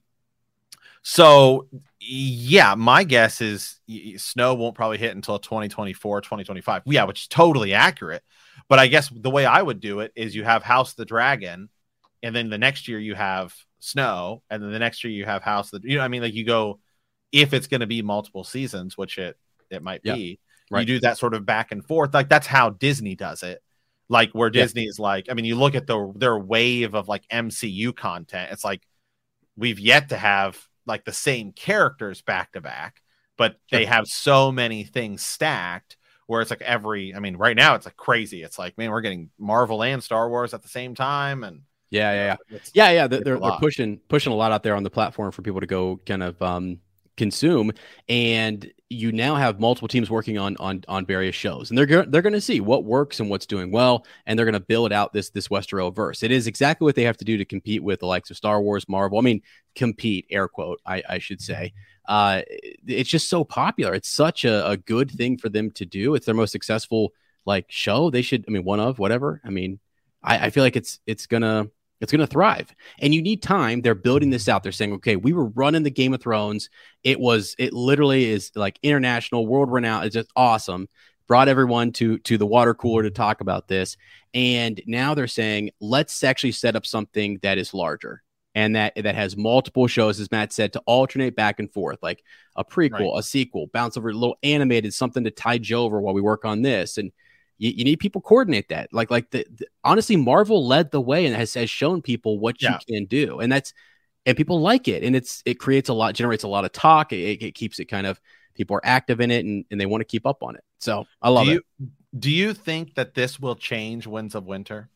so yeah, my guess is Snow won't probably hit until twenty twenty-four, twenty twenty-five. Yeah, which is totally accurate. But I guess the way I would do it is you have House of the Dragon, and then the next year you have Snow, and then the next year you have House of the, you know, I mean, like you go, if it's going to be multiple seasons, which it, it might yeah. be. Right. You do that sort of back and forth. Like that's how Disney does it. Like where Disney yeah. is like, I mean, you look at the their wave of like M C U content. It's like we've yet to have like the same characters back to back, but sure. they have so many things stacked where it's like every, I mean, right now it's like crazy. It's like, man, we're getting Marvel and Star Wars at the same time. And yeah, yeah, yeah. It's, yeah, yeah. They're, they're, they're pushing, pushing a lot out there on the platform for people to go kind of, um, consume, and you now have multiple teams working on on on various shows, and they're go- they're going to see what works and what's doing well, and they're going to build out this this Westeros verse. It is exactly what they have to do to compete with the likes of Star Wars, Marvel. I mean, compete, air quote, I, I should say. Uh, it's just so popular. It's such a, a good thing for them to do. It's their most successful like show. They should, I mean, one of whatever. I mean, I, I feel like it's it's gonna. It's going to thrive, and you need time. They're building this out. They're saying, okay, we were running the Game of Thrones. It was, it literally is like international, world renowned. It's just awesome. Brought everyone to, to the water cooler to talk about this. And now they're saying, let's actually set up something that is larger and that, that has multiple shows, as Matt said, to alternate back and forth, like a prequel, right. a sequel, bounce over a little animated, something to tide you over while we work on this. And You, you need people coordinate that. Like, like the, the honestly, Marvel led the way and has, has shown people what yeah. you can do, and that's and people like it, and it's it creates a lot, generates a lot of talk. It, it keeps it kind of people are active in it, and, and they want to keep up on it. So I love do you, it. Do you think that this will change Winds of Winter,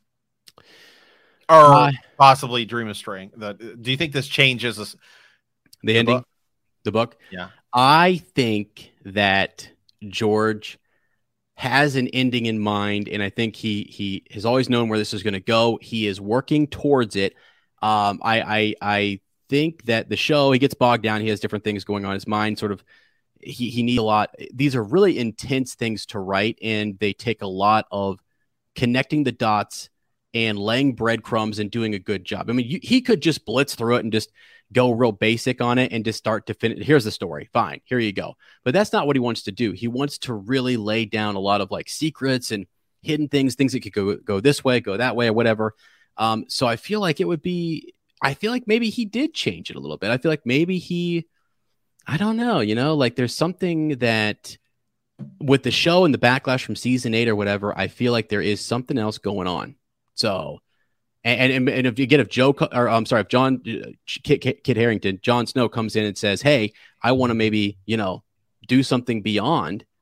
or uh, possibly Dream of Spring? The, do you think this changes this, the, the ending, book? the book? Yeah, I think that George has an ending in mind, and I think he he has always known where this is going to go. He is working towards it. Um, I, I I think that the show, he gets bogged down. He has different things going on in his mind. Sort of, he he needs a lot. These are really intense things to write, and they take a lot of connecting the dots and laying breadcrumbs and doing a good job. I mean, you, he could just blitz through it and just go real basic on it and just start to finish. Here's the story. Fine. Here you go. But that's not what he wants to do. He wants to really lay down a lot of like secrets and hidden things, things that could go, go this way, go that way, or whatever. Um, so I feel like it would be, I feel like maybe he did change it a little bit. I feel like maybe he, I don't know, you know, like there's something that with the show and the backlash from season eight or whatever, I feel like there is something else going on. So, And, and and if you get if Joe or I'm sorry if John uh, Kit, Kit, Kit Harington Jon Snow comes in and says, hey, I want to maybe you know do something beyond,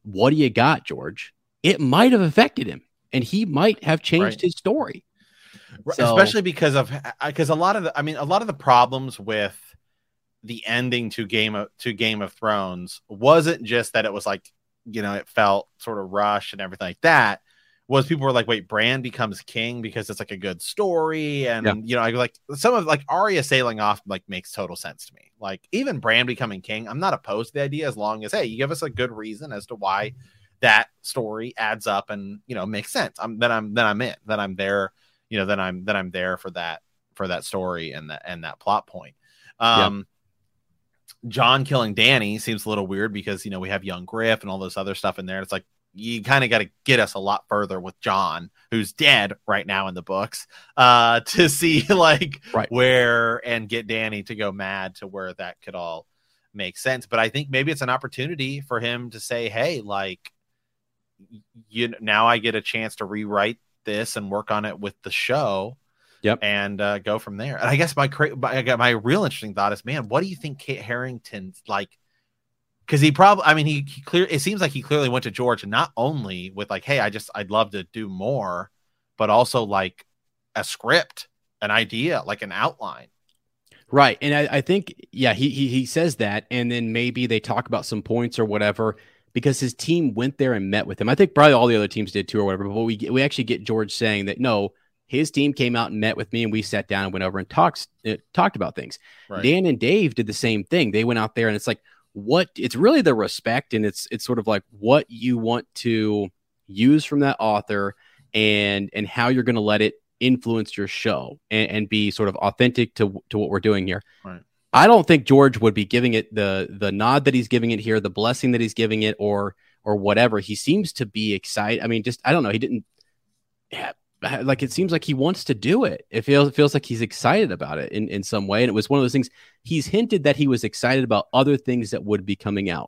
what do you got, George? It might have affected him, and he might have changed right. his story. So, especially because of because a lot of the I mean a lot of the problems with the ending to Game of to Game of Thrones wasn't just that it was like, you know, it felt sort of rushed and everything like that. Was people were like, wait, Bran becomes king because it's like a good story, and yeah. you know, I like some of like Arya sailing off like makes total sense to me. Like even Bran becoming king, I'm not opposed to the idea as long as hey, you give us a good reason as to why that story adds up and you know makes sense. I'm then I'm then I'm in then I'm there. You know, then I'm then I'm there for that for that story and that and that plot point. Um, yep. Jon killing Dany seems a little weird because you know we have young Griff and all this other stuff in there. It's like you kind of got to get us a lot further with Jon, who's dead right now in the books, uh, to see like right. where and get Dany to go mad to where that could all make sense. But I think maybe it's an opportunity for him to say, hey, like you know, now I get a chance to rewrite this and work on it with the show. Yep. And uh, go from there. And I guess my, cra- my, I got my real interesting thought is, man, what do you think Kit Harington's like? Because he probably, I mean, he, he clear. It seems like he clearly went to George, and not only with like, hey, I just, I'd love to do more, but also like a script, an idea, like an outline. Right. And I, I think, yeah, he, he he says that, and then maybe they talk about some points or whatever, because his team went there and met with him. I think probably all the other teams did too or whatever, but we we actually get George saying that, no, his team came out and met with me, and we sat down and went over and talked, uh, talked about things. Right. Dan and Dave did the same thing. They went out there, and it's like, what it's really the respect, and it's it's sort of like what you want to use from that author and and how you're going to let it influence your show and, and be sort of authentic to, to what we're doing here. Right. I don't think George would be giving it the the nod that he's giving it here, the blessing that he's giving it, or or whatever. He seems to be excited. I mean, just I don't know. He didn't yeah, like it seems like he wants to do it. It feels it feels like he's excited about it in, in some way. And it was one of those things. He's hinted that he was excited about other things that would be coming out,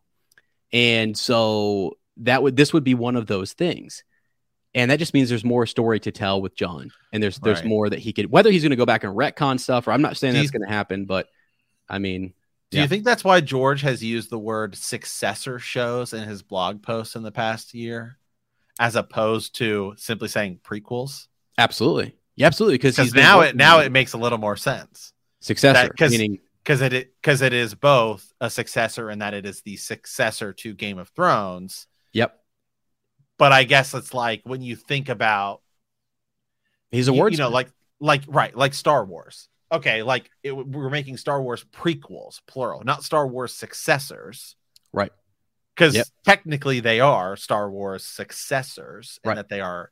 and so that would this would be one of those things. And that just means there's more story to tell with Jon, and there's there's right. more that he could. Whether he's going to go back and retcon stuff, or I'm not saying do that's going to happen, but I mean, do yeah. you think that's why George has used the word successor shows in his blog posts in the past year, as opposed to simply saying prequels? Absolutely, yeah, absolutely. Because now it now it makes a little more sense. Successor, that, meaning because it because it is both a successor and that it is the successor to Game of Thrones. Yep. But I guess it's like when you think about, he's a word, you know, like like right, like Star Wars. Okay, like it, we're making Star Wars prequels, plural, not Star Wars successors, right? Because yep. technically they are Star Wars successors, and right. that they are.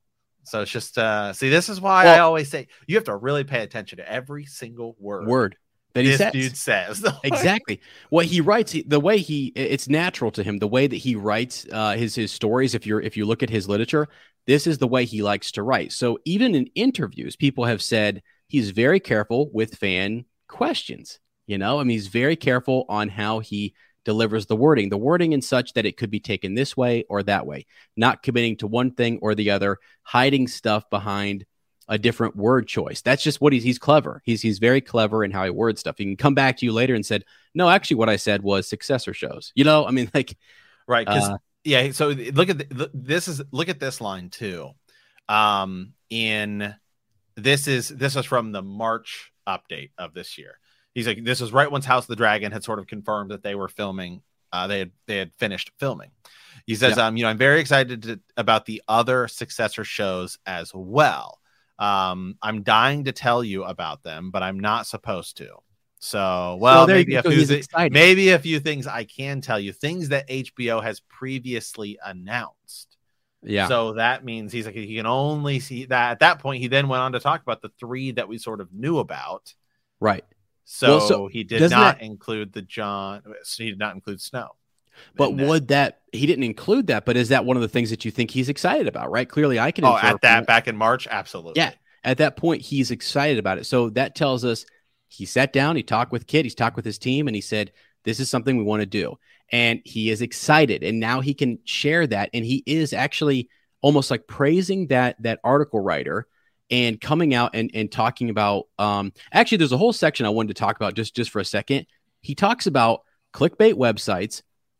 So it's just uh, see, this is why well, I always say you have to really pay attention to every single word word that he this says. dude says. Exactly what he writes, the way he it's natural to him, the way that he writes uh, his his stories. If you're if you look at his literature, this is the way he likes to write. So even in interviews, people have said he's very careful with fan questions. You know, I mean, he's very careful on how he delivers the wording, the wording in such that it could be taken this way or that way, not committing to one thing or the other, hiding stuff behind a different word choice. That's just what he's, he's clever. He's, he's very clever in how he words stuff. He can come back to you later and said, no, actually what I said was successor shows, you know, I mean, like, right. Cause uh, yeah. So look at the, this is, look at this line too. Um, in this is, this is from the March update of this year. He's like, this was right once House of the Dragon had sort of confirmed that they were filming. Uh, they had they had finished filming. He says, yeah. um, you know, I'm very excited to, about the other successor shows as well. Um, I'm dying to tell you about them, but I'm not supposed to. So, well, well maybe a few th- maybe a few things I can tell you, things that H B O has previously announced. Yeah. So that means he's like, he can only see that. At that point, he then went on to talk about the three that we sort of knew about. Right. So, well, so he did not that, include the Jon. He did not include Snow. But would that he didn't include that? But is that one of the things that you think he's excited about? Right? Clearly, I can. Oh, at that back in March, absolutely. Yeah, at that point, he's excited about it. So that tells us he sat down, he talked with Kit, he's talked with his team, and he said, "This is something we want to do," and he is excited. And now he can share that, and he is actually almost like praising that that article writer. And coming out and, and talking about, um, actually, there's a whole section I wanted to talk about just, just for a second. He talks about clickbait websites,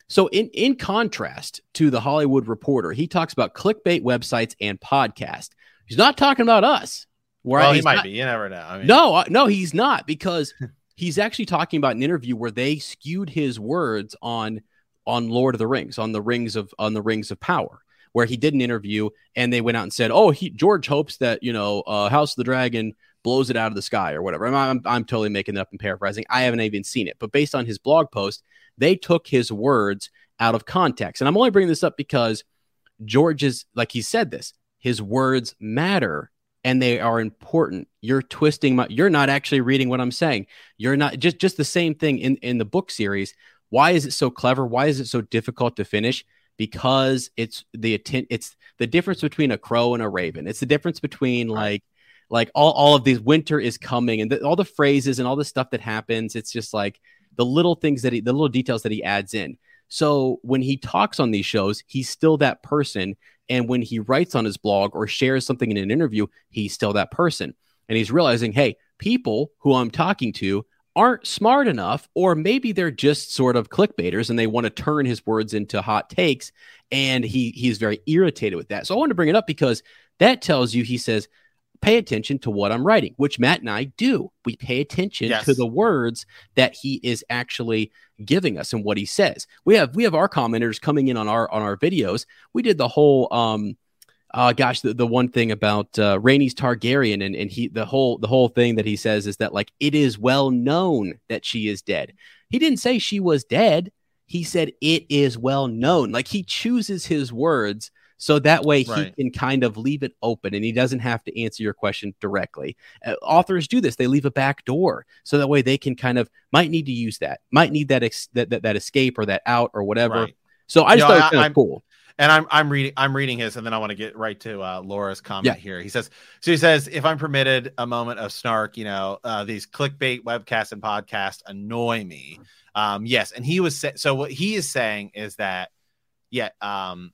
So in, in contrast to the Hollywood Reporter, he talks about clickbait websites and podcast. He's not talking about us. Where well, I, he might not, be. You never know. I mean, no, no, he's not, because he's actually talking about an interview where they skewed his words on on Lord of the Rings, on the rings of on the Rings of Power, where he did an interview and they went out and said, "Oh, he George hopes that you know uh, House of the Dragon blows it out of the sky or whatever." I'm, I'm I'm totally making it up and paraphrasing. I haven't even seen it, but based on his blog post, they took his words out of context, and I'm only bringing this up because George is, like he said this, his words matter. And they are important. You're twisting my, you're not actually reading what I'm saying. You're not just, just the same thing in, in the book series. Why is it so clever? Why is it so difficult to finish? Because it's the attent, it's the difference between a crow and a raven. It's the difference between like, like all, all of these winter is coming and the, all the phrases and all the stuff that happens. It's just like the little things that he, the little details that he adds in. So when he talks on these shows, he's still that person. And when he writes on his blog or shares something in an interview, he's still that person. And he's realizing, hey, people who I'm talking to aren't smart enough, or maybe they're just sort of clickbaiters and they want to turn his words into hot takes. And he he's very irritated with that. So I wanted to bring it up because that tells you, he says, pay attention to what I'm writing, which Matt and I do. We pay attention yes. to the words that he is actually giving us and what he says. We have we have our commenters coming in on our on our videos. We did the whole um uh gosh the, the one thing about uh Rhaenys Targaryen and and he the whole the whole thing that he says is that like it is well known that she is dead. He didn't say she was dead. He said it is well known. Like he chooses his words so that way he right. can kind of leave it open and he doesn't have to answer your question directly. Uh, authors do this. They leave a back door so that way they can kind of might need to use that, might need that, ex- that, that, that escape or that out or whatever. Right. So I just you know, thought it was kind of cool. And I'm I'm reading I'm reading his, and then I want to get right to uh, Laura's comment yeah. here. He says, so he says, if I'm permitted a moment of snark, you know, uh, these clickbait webcasts and podcasts annoy me. Um, yes, and he was sa- so what he is saying is that, yeah, um,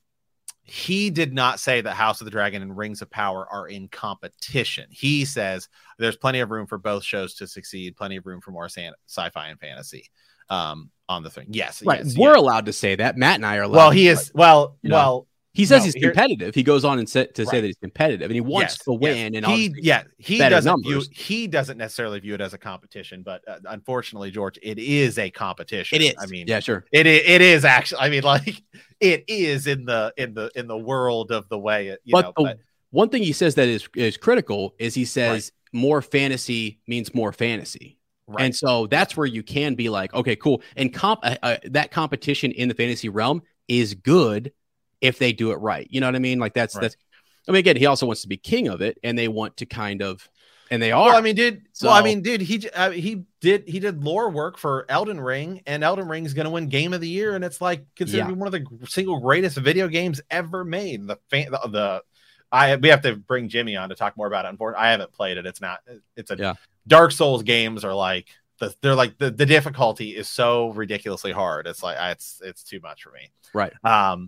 he did not say that House of the Dragon and Rings of Power are in competition. He says there's plenty of room for both shows to succeed, plenty of room for more san- sci-fi and fantasy um, on the thing. Yes, right. Yes, We're yes. allowed to say that. Matt and I are allowed. Well, he is. Well, you know, well, he says no, he's here, competitive. He goes on and say, to right. say that he's competitive, and he wants yes, to win. Yes. And he, yeah, he doesn't numbers. view he doesn't necessarily view it as a competition, but uh, unfortunately, George, it is a competition. It is. I mean, yeah, sure. It is. It is actually. I mean, like it is in the in the in the world of the way it. You but, know, the, but one thing he says that is is critical is he says right. more fantasy means more fantasy. Right. And so that's where you can be like, okay, cool. And comp uh, uh, that competition in the fantasy realm is good if they do it right. You know what I mean? Like that's, right. that's, I mean, again, he also wants to be king of it and they want to kind of, and they are. Well, I mean, dude, so, well, I mean, dude, he, uh, he did, he did lore work for Elden Ring, and Elden Ring is going to win Game of the Year. And it's like considered yeah. to be one of the single greatest video games ever made. The fan, the, the, I, we have to bring Jimmy on to talk more about it. Unfortunately, I haven't played it. It's not, it's a yeah. Dark Souls games are like, the, they're like the, the difficulty is so ridiculously hard. It's like, it's, it's too much for me. Right. Um,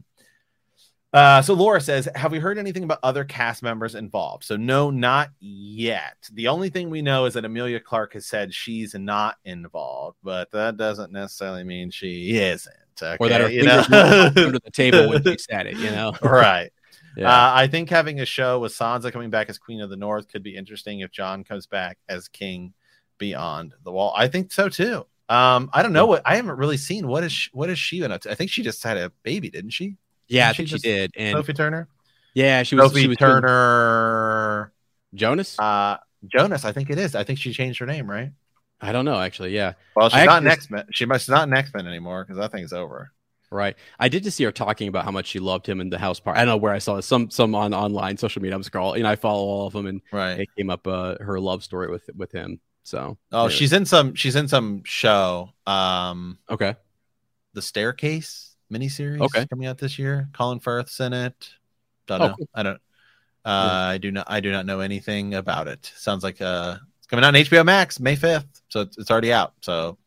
Uh, so Laura says, have we heard anything about other cast members involved? So no, not yet. The only thing we know is that Emilia Clarke has said she's not involved, but that doesn't necessarily mean she isn't. Okay? Or that her you fingers know? were under the table when she said it, you know? Right. Yeah. Uh, I think having a show with Sansa coming back as Queen of the North could be interesting if Jon comes back as King Beyond the Wall. I think so too. Um, I don't know what I haven't really seen. What is she, what is she gonna? I think she just had a baby, didn't she? Yeah, didn't I think she, she did. And Sophie Turner. Yeah, she was Sophie she was Turner. Jonas. Uh, Jonas. I think it is. I think she changed her name, right? I don't know, actually. Yeah. Well, she's I not an actually, X-Men. She must not an X-Men anymore because that thing's over. Right. I did just see her talking about how much she loved him in the house party. I don't know where I saw this. Some some on online social media. I'm scrolling. You know, I follow all of them, and right. it came up uh, her love story with with him. So. Oh, yeah. she's in some. She's in some show. Um. Okay. The Staircase miniseries. Okay. Coming out this year. Colin Firth's in it. Don't oh, know. Cool. I don't. Uh, yeah. I do not. I do not know anything about it. Sounds like uh, it's coming out on H B O Max May fifth, so it's, it's already out. So.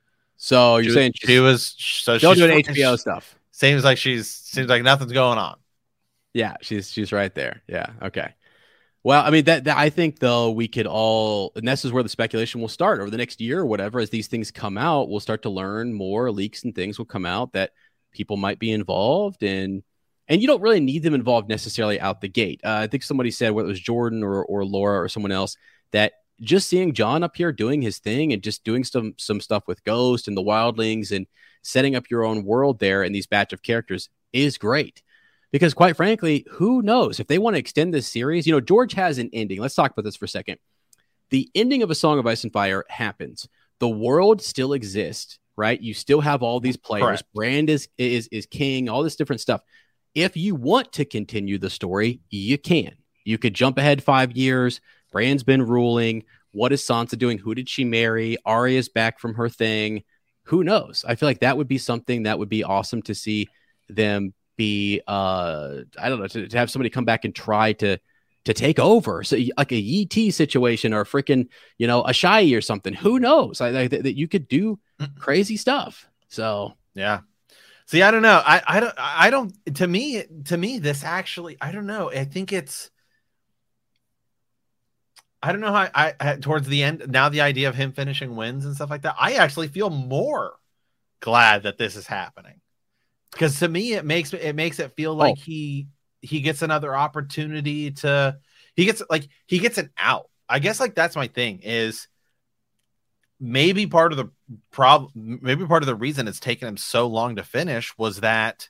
So you're she saying was, she was so still she's doing H B O stuff. Seems like she's seems like nothing's going on. Yeah, she's she's right there. Yeah. Okay. Well, I mean that, that I think though we could all, and this is where the speculation will start over the next year or whatever. As these things come out, we'll start to learn more. Leaks and things will come out that people might be involved, and and you don't really need them involved necessarily out the gate. Uh, I think somebody said, whether it was Jordan or or Laura or someone else, that just seeing John up here doing his thing and just doing some some stuff with Ghost and the Wildlings and setting up your own world there and these batch of characters is great. Because quite frankly, who knows if they want to extend this series? You know, George has an ending. Let's talk about this for a second. The ending of A Song of Ice and Fire happens. The world still exists, right? You still have all these players. Correct. Brand is is is king. All this different stuff. If you want to continue the story, you can. You could jump ahead five years. Brand's been ruling. What is Sansa doing? Who did she marry? Arya's back from her thing. Who knows? I feel like that would be something that would be awesome to see them be. Uh, I don't know, to, to have somebody come back and try to to take over. So like a E T situation or a freaking, you know, a Shai or something. Who knows? I, I, that you could do crazy stuff. So yeah. See, I don't know. I, I don't, I don't, to me, to me, this actually, I don't know. I think it's, I don't know how I, I, towards the end, now the idea of him finishing wins and stuff like that, I actually feel more glad that this is happening, because to me, it makes it makes it feel like oh. he, he gets another opportunity to, he gets like, he gets an out. I guess like, that's my thing is, maybe part of the problem, maybe part of the reason it's taken him so long to finish was that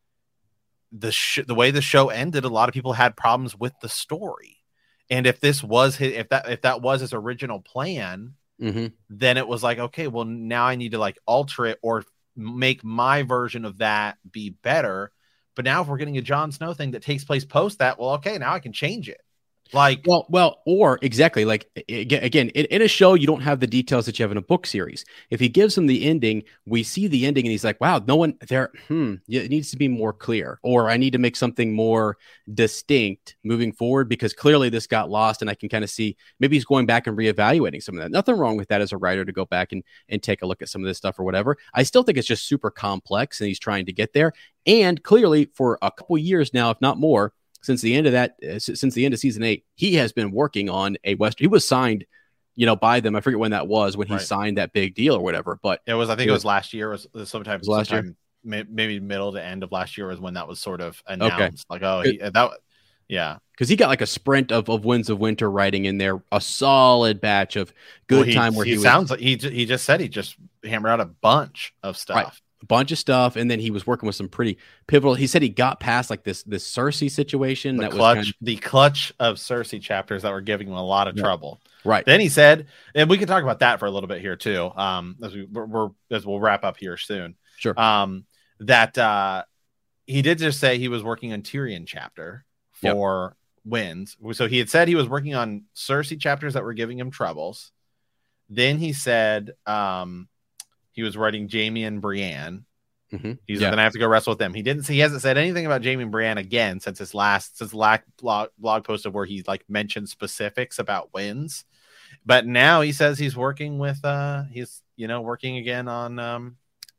the sh- the way the show ended, a lot of people had problems with the story. And if this was his, if that if that was his original plan, mm-hmm. then it was like, okay, well, now I need to like alter it or make my version of that be better. But now if we're getting a Jon Snow thing that takes place post that, well, okay, now I can change it. Like, well, well, or exactly like again, in, in a show, you don't have the details that you have in a book series. If he gives him the ending, we see the ending and he's like, wow, no one there. Hmm. It needs to be more clear, or I need to make something more distinct moving forward because clearly this got lost. And I can kind of see maybe he's going back and reevaluating some of that. Nothing wrong with that as a writer to go back and, and take a look at some of this stuff or whatever. I still think it's just super complex and he's trying to get there. And clearly for a couple years now, if not more, Since the end of that, uh, since the end of season eight, he has been working on a Western. He was signed, you know, by them. I forget when that was, when he right. signed that big deal or whatever. But it was, I think it was, it was last year. It was sometime, was last sometime year, maybe middle to end of last year was when that was sort of announced. Okay. Like, oh, he, that, yeah, because he got like a sprint of, of Winds of Winter writing in there, a solid batch of good well, he, time where he, he sounds was, like he he just said he just hammered out a bunch of stuff. Right. bunch of stuff, and then he was working with some pretty pivotal. He said he got past like this this Cersei situation. The that clutch, was kind of, the clutch of Cersei chapters that were giving him a lot of yeah. trouble. Right. Then he said, and we can talk about that for a little bit here too. Um, as we we're, we're as we'll wrap up here soon. Sure. Um, that uh, he did just say he was working on Tyrion chapter for yep. Winds. So he had said he was working on Cersei chapters that were giving him troubles. Then he said, um. He was writing Jaime and Brienne. Mm-hmm. He's yeah. going to have to go wrestle with them. He didn't. He hasn't said anything about Jaime and Brienne again since his last since the last blog, blog post of where he like mentioned specifics about Winds. But now he says he's working with. Uh, he's you know working again on um,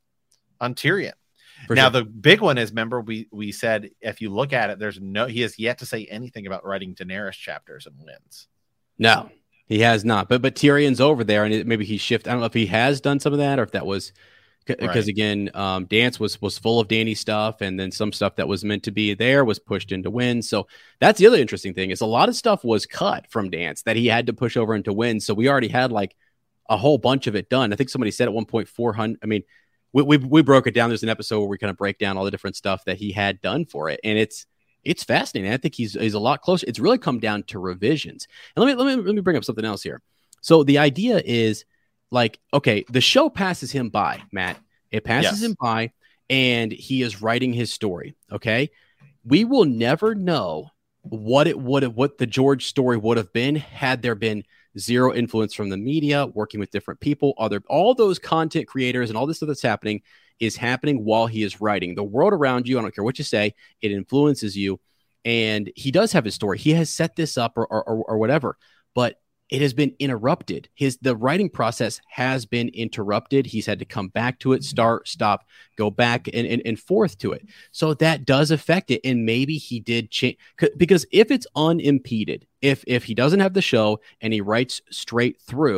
on Tyrion. For now sure. The big one is, remember we we said if you look at it, there's no. He has yet to say anything about writing Daenerys chapters and Winds. No. He has not, but but Tyrion's over there, and it, maybe he shifted. I don't know if he has done some of that, or if that was because right. again, um, Dance was was full of Dany stuff, and then some stuff that was meant to be there was pushed into Winds. So that's the other interesting thing is a lot of stuff was cut from Dance that he had to push over into Winds. So we already had like a whole bunch of it done. I think somebody said at one point four hundred. I mean, we, we we broke it down. There's an episode where we kind of break down all the different stuff that he had done for it, and it's. It's fascinating. I think he's he's a lot closer. It's really come down to revisions. And let me let me let me bring up something else here. So the idea is like, okay, the show passes him by, Matt. It passes yes. him by, and he is writing his story. Okay, we will never know what it would have, what the George story would have been had there been zero influence from the media, working with different people, other all those content creators, and all this stuff that's happening. Is happening while he is writing. The world around you, I don't care what you say, it influences you. And he does have his story. He has set this up or, or, or whatever, but it has been interrupted. His the writing process has been interrupted. He's had to come back to it, start, stop, go back and, and, and forth to it. So that does affect it. And maybe he did change because if it's unimpeded, if if he doesn't have the show and he writes straight through,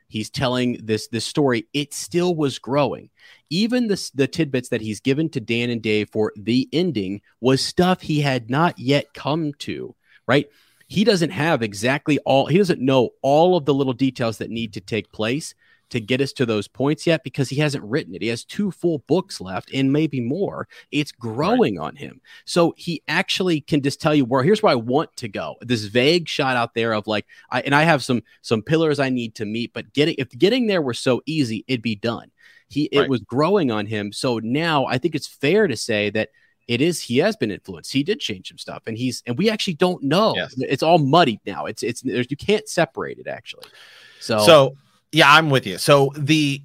He's telling this this story. It still was growing. Even the, the tidbits that he's given to Dan and Dave for the ending was stuff he had not yet come to, right? He doesn't have exactly all, he doesn't know all of the little details that need to take place to get us to those points yet, because he hasn't written it. He has two full books left and maybe more. It's growing right. on him. So he actually can just tell you, well, here's where I want to go. This vague shot out there of like, I, and I have some, some pillars I need to meet, but getting, if getting there were so easy, it'd be done. He, right. It was growing on him. So now I think it's fair to say that it is, he has been influenced. He did change some stuff, and he's, and we actually don't know. Yes. It's all muddied now. It's, it's, there's, you can't separate it actually. So, so yeah, I'm with you. So the,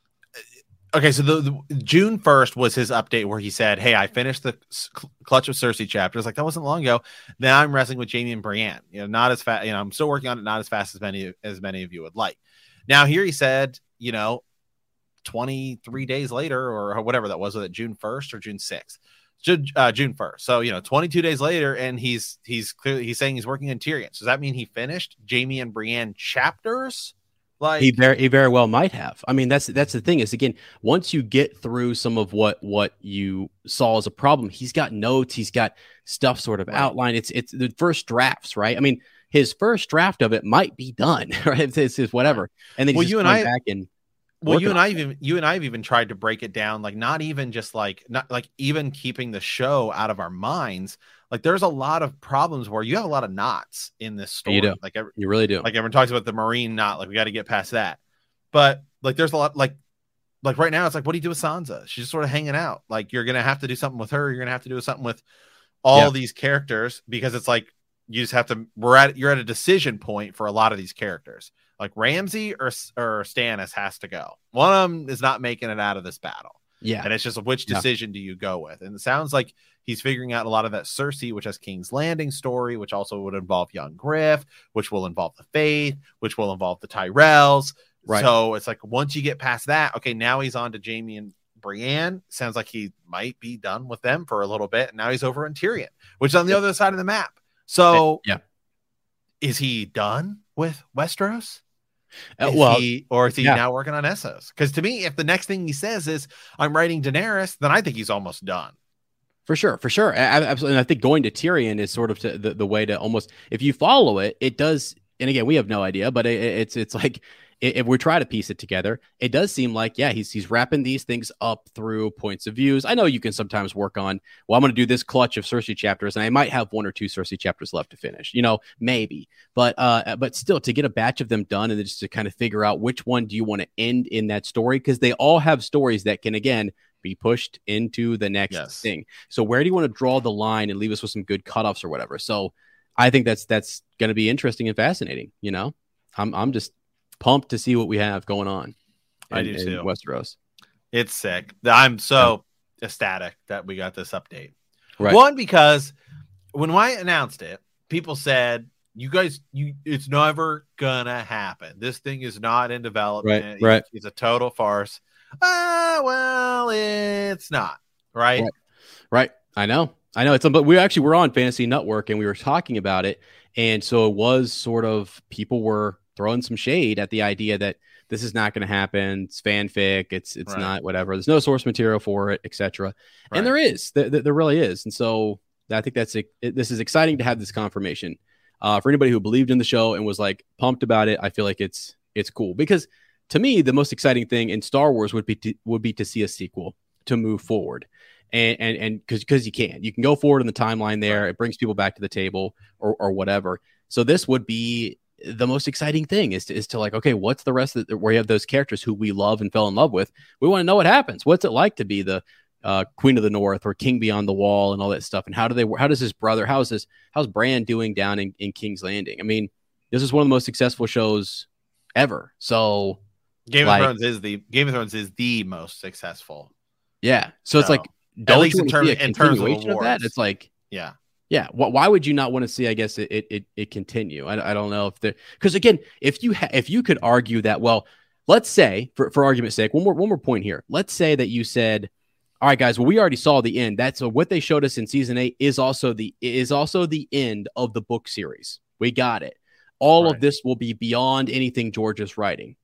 okay, so the, the June first was his update where he said, hey, I finished the Clutch of Cersei chapters. Like, that wasn't long ago. Now I'm wrestling with Jaime and Brienne, you know, not as fast, you know, I'm still working on it. Not as fast as many, as many of you would like. Now here he said, you know, twenty-three days later or whatever that was, was it June first or June sixth? June, uh, June first. So, you know, twenty-two days later, and he's, he's clearly, he's saying he's working on Tyrion. So does that mean he finished Jaime and Brienne chapters? Like, he very, he very well might have. I mean, that's that's the thing is, again, once you get through some of what what you saw as a problem, he's got notes, he's got stuff sort of right. outlined. It's it's the first drafts, right? I mean, his first draft of it might be done, right? It's, it's, it's whatever. And then well, he's you and I back and well, you and I even you and I have even tried to break it down, like not even just like not like even keeping the show out of our minds. Like there's a lot of problems where you have a lot of knots in this story. You do. Like every, you really do. Like everyone talks about the Marine knot. Like we got to get past that. But like there's a lot like like right now it's like, what do you do with Sansa? She's just sort of hanging out. Like you're gonna have to do something with her. You're gonna have to do something with all yeah. these characters, because it's like you just have to. We're at you're at a decision point for a lot of these characters. Like Ramsay or or Stannis has to go. One of them is not making it out of this battle. Yeah, and it's just which decision yeah. do you go with? And it sounds like he's figuring out a lot of that Cersei, which has King's Landing story, which also would involve young Griff, which will involve the Faith, which will involve the Tyrells. Right. So it's like once you get past that, okay, now he's on to Jaime and Brienne. Sounds like he might be done with them for a little bit. And now he's over in Tyrion, which is on the yeah. other side of the map. So yeah, is he done with Westeros? Uh, well, he, or is he yeah. now working on Essos? Because to me, if the next thing he says is I'm writing Daenerys, then I think he's almost done. For sure, for sure, absolutely. And I think going to Tyrion is sort of to the, the way to almost, if you follow it, it does. And again, we have no idea, but it, it's it's like if we try to piece it together, it does seem like, yeah, he's he's wrapping these things up through points of views. I know you can sometimes work on, well, I'm going to do this clutch of Cersei chapters, and I might have one or two Cersei chapters left to finish, you know, maybe. But uh, but still, to get a batch of them done and then just to kind of figure out which one do you want to end in that story, because they all have stories that can, again, be pushed into the next yes. thing. So where do you want to draw the line and leave us with some good cutoffs or whatever? So I think that's that's going to be interesting and fascinating. You know, I'm I'm just pumped to see what we have going on. In, I do too. In Westeros. It's sick. I'm so yeah. ecstatic that we got this update. Right. One, because when I announced it, people said, "You guys, you it's never gonna happen. This thing is not in development. Right. Right. It's, it's a total farce." Ah, well, it's not. Right. Right. Right. I know. I know it's, but we actually were on Fantasy Network and we were talking about it. And so it was sort of, people were throwing some shade at the idea that this is not going to happen. It's fanfic. It's, it's right. not whatever. There's no source material for it, et cetera. Right. And there is, there, there really is. And so I think that's, it, this is exciting to have this confirmation uh, for anybody who believed in the show and was like pumped about it. I feel like it's, it's cool, because to me, the most exciting thing in Star Wars would be to, would be to see a sequel to move forward. And and and because because you can, you can go forward in the timeline there. Right. It brings people back to the table or or whatever. So this would be the most exciting thing is to, is to like, okay, what's the rest of the, where you have those characters who we love and fell in love with? We want to know what happens. What's it like to be the uh, Queen of the North or King Beyond the Wall and all that stuff? And how do they? How does his brother? How's this? How's Bran doing down in, in King's Landing? I mean, this is one of the most successful shows ever. So Game like, of Thrones is the Game of Thrones is the most successful. Yeah. So, so it's like. Don't at least in, term, in terms of awards. Of that? It's like, yeah, yeah. Wh- why would you not want to see? I guess it it it, it continue. I, I don't know if the because again, if you ha- if you could argue that, well, let's say for, for argument's sake, one more one more point here. Let's say that you said, all right, guys, well, we already saw the end. That's so what they showed us in season eight is also the is also the end of the book series. We got it. All right. of this will be beyond anything George is writing.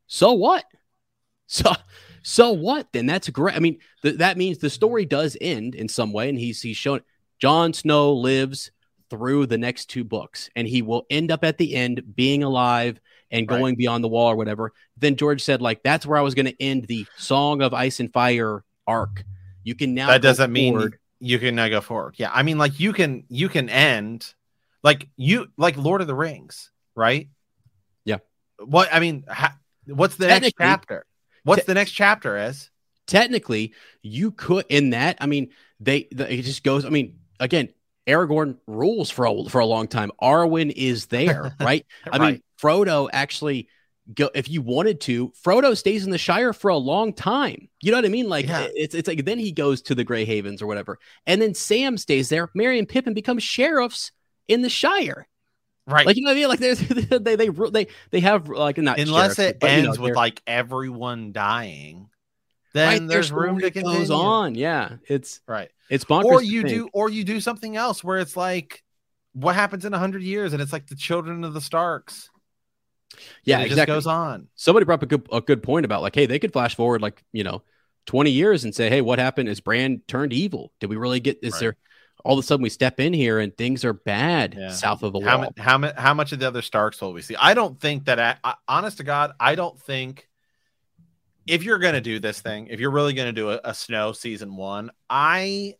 So what? So so what? Then that's great. I mean, th- that means the story does end in some way, and he's he's shown Jon Snow lives through the next two books, and he will end up at the end being alive and going right. beyond the wall or whatever. Then George said, like, that's where I was going to end the Song of Ice and Fire arc. You can now that doesn't mean you can now go forward. Yeah, I mean, like you can you can end like you like Lord of the Rings, right? Yeah. What I mean, ha, what's the next chapter? What's te- the next chapter? As technically, you could in that. I mean, they the, it just goes. I mean, again, Aragorn rules for a for a long time. Arwen is there, right? I right. mean, Frodo actually. Go if you wanted to. Frodo stays in the Shire for a long time. You know what I mean? Like yeah. it's it's like then he goes to the Grey Havens or whatever, and then Sam stays there. Merry and Pippin become sheriffs in the Shire, right? Like you know what I mean? Like they they they they they have like not unless sheriffs, it but, ends you know, with like everyone dying, then right, there's room to continue. Goes on, yeah. It's right. It's bonkers. Or you do, or you do something else where it's like what happens in a hundred years, and it's like the children of the Starks. Yeah, it exactly. just goes on. Somebody brought up a good a good point about like, hey, they could flash forward like you know, twenty years and say, hey, what happened? Is Bran turned evil? Did we really get? Is right. there all of a sudden we step in here and things are bad yeah. south of the how wall? Ma- how ma- how much of the other Starks will we see? I don't think that. I, I, honest to God, I don't think if you're gonna do this thing, if you're really gonna do a, a Snow season one, I.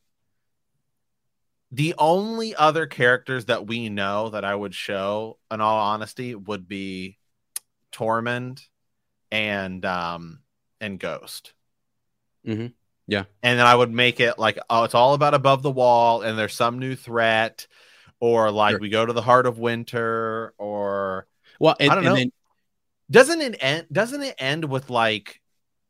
The only other characters that we know that I would show, in all honesty, would be Tormund and um and Ghost. Mm-hmm. Yeah, and then I would make it like, oh, it's all about above the wall, and there's some new threat, or like sure. we go to the Heart of Winter, or well, and, I don't know. Then... Doesn't it end? Doesn't it end with like?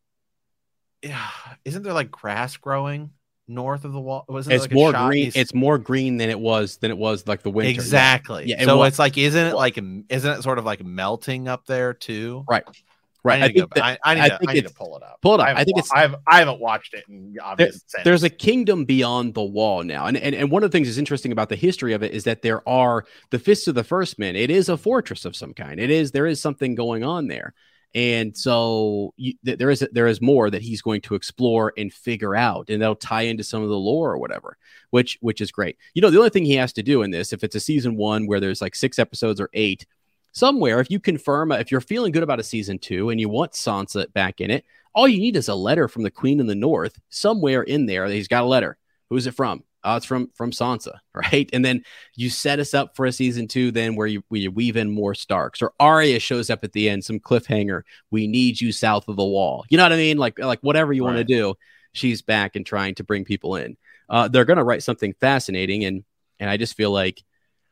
Isn't there like grass growing north of the wall? Wasn't it's like more a green. It's more green than it was than it was like the winter. Exactly. Yeah. So it it's like, isn't it like, isn't it sort of like melting up there too? Right. Right. I, I think that, I, I, need, I to, think I need to pull it up. Pull it up. I, I think wa- it's. I've I haven't watched it in obvious there, There's a kingdom beyond the wall now, and, and and one of the things that's interesting about the history of it is that there are the Fists of the First Men. It is a fortress of some kind. It is there is something going on there. And so you, there is there is more that he's going to explore and figure out, and that'll tie into some of the lore or whatever, which which is great. You know, the only thing he has to do in this, if it's a season one where there's like six episodes or eight, somewhere, if you confirm, if you're feeling good about a season two and you want Sansa back in it, all you need is a letter from the Queen in the North somewhere in there. He's got a letter. Who's it from? Oh, it's from from Sansa, right? And then you set us up for a season two, then where you where you weave in more Starks, or Arya shows up at the end, some cliffhanger. We need you south of the wall. You know what I mean? Like like whatever you right. want to do, she's back and trying to bring people in. Uh, they're gonna write something fascinating, and and I just feel like,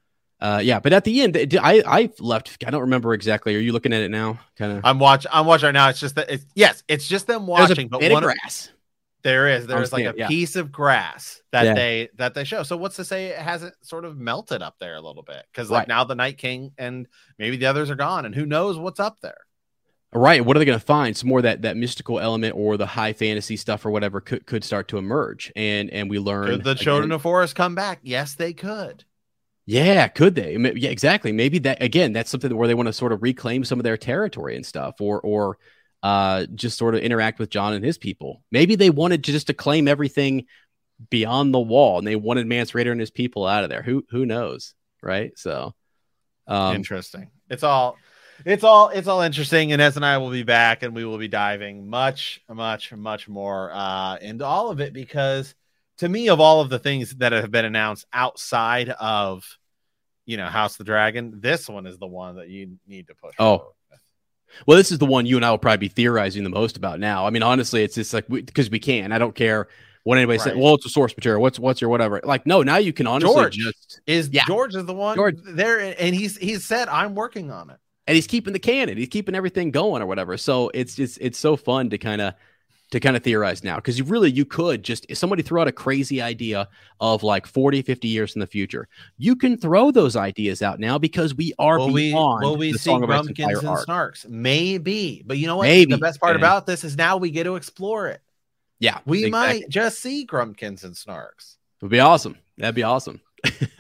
uh, yeah. But at the end, I I left. I don't remember exactly. Are you looking at it now? Kind of. I'm watching. I'm watching right now. It's just that. It's, yes, it's just them watching. There's a but bit one of grass. Of, There is. There is like a yeah. piece of grass that yeah. they that they show. So what's to say it hasn't sort of melted up there a little bit? Because like right. now the Night King and maybe the others are gone, and who knows what's up there? Right. What are they going to find? Some more that that mystical element or the high fantasy stuff or whatever could could start to emerge, and and we learn. Could the again, Children of Forest come back? Yes, they could. Yeah, could they? Yeah, exactly. Maybe that again. That's something where they want to sort of reclaim some of their territory and stuff, or or. Uh, just sort of interact with Jon and his people. Maybe they wanted to just to claim everything beyond the wall, and they wanted Mance Rayder and his people out of there. Who who knows, right? So, um, interesting. It's all, it's all, it's all interesting. And Ez and I will be back, and we will be diving much, much, much more uh, into all of it, because to me, of all of the things that have been announced outside of, you know, House of the Dragon, this one is the one that you need to push. Oh. Forward. Well, this is the one you and I will probably be theorizing the most about now. I mean, honestly, it's just like because we, we can. I don't care what anybody right. says. Well, it's a source material. What's what's your whatever? Like, no, now you can honestly George just is yeah. George is the one George. there, and he's he's said I'm working on it, and he's keeping the canon. He's keeping everything going or whatever. So it's just it's so fun to kind of to kind of theorize now, because you really you could just if somebody threw out a crazy idea of like forty, fifty years in the future, you can throw those ideas out now because we are will beyond we, will we the see Song of Grumpkins Ice and, and Snarks? Maybe, but you know what? Maybe. The best part and, about this is now we get to explore it. Yeah, we exactly. might just see Grumpkins and Snarks. It would be awesome. That'd be awesome.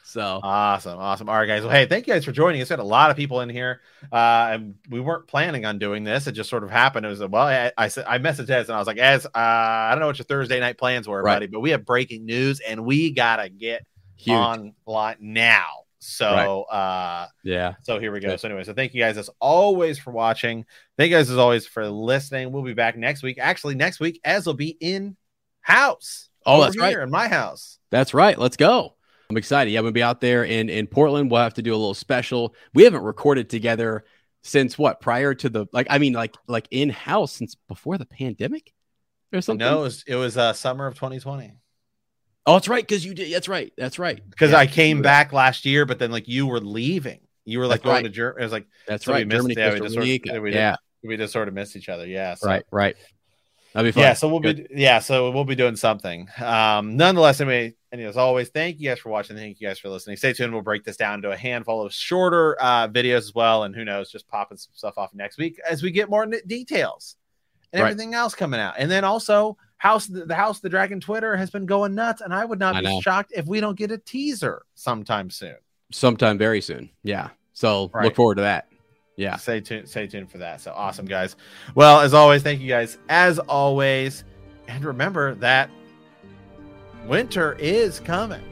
So awesome, awesome. All right, guys. Well, hey, thank you guys for joining us. We had a lot of people in here, uh, and we weren't planning on doing this. It just sort of happened. It was well, I, I said I messaged Ez and I was like, Ez, uh, I don't know what your Thursday night plans were, right. buddy, but we have breaking news, and we gotta get Huge. online now. So, right. uh, yeah. So here we go. So anyway, so thank you guys as always for watching. Thank you guys as always for listening. We'll be back next week. Actually, next week, Ez will be in house. Oh, that's right. In my house. That's right. Let's go. I'm excited. Yeah, we'll be out there in, in Portland. We'll have to do a little special. We haven't recorded together since what? Prior to the, like, I mean, like, like in house since before the pandemic or something. No, it was, it was uh, summer of twenty twenty. Oh, that's right. Cause you did. That's right. That's right. Because yeah, I came back last year, but then like you were leaving. You were like that's going right. to Germany. It was like, that's so right. We missed, Germany, yeah, we just, sort of, we, yeah. Just, we just sort of missed each other. Yeah. So. Right. Right. That'd be fun. Yeah, so we'll Good. be yeah, so we'll be doing something. Um, nonetheless, anyway, and as always, thank you guys for watching. Thank you guys for listening. Stay tuned. We'll break this down to a handful of shorter uh, videos as well, and who knows, just popping some stuff off next week as we get more details and right. everything else coming out. And then also, House the House of the Dragon Twitter has been going nuts, and I would not I be know. shocked if we don't get a teaser sometime soon. Sometime very soon. Yeah. So right. look forward to that. Yeah. Stay tuned. Stay tuned for that. So awesome, guys. Well, as always, thank you guys. As always. And remember that winter is coming.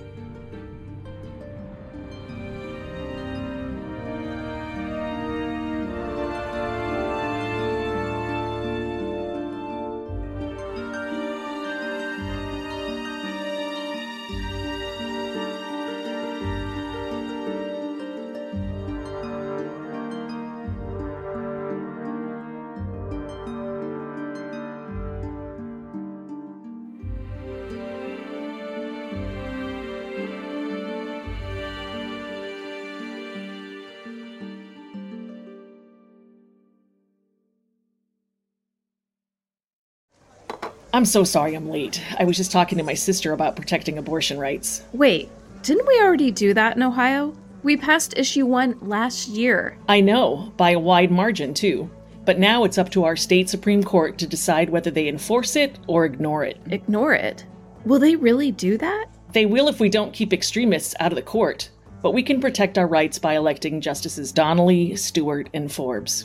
I'm so sorry I'm late. I was just talking to my sister about protecting abortion rights. Wait, didn't we already do that in Ohio? We passed issue one last year. I know, by a wide margin, too. But now it's up to our state Supreme Court to decide whether they enforce it or ignore it. Ignore it? Will they really do that? They will if we don't keep extremists out of the court. But we can protect our rights by electing Justices Donnelly, Stewart, and Forbes.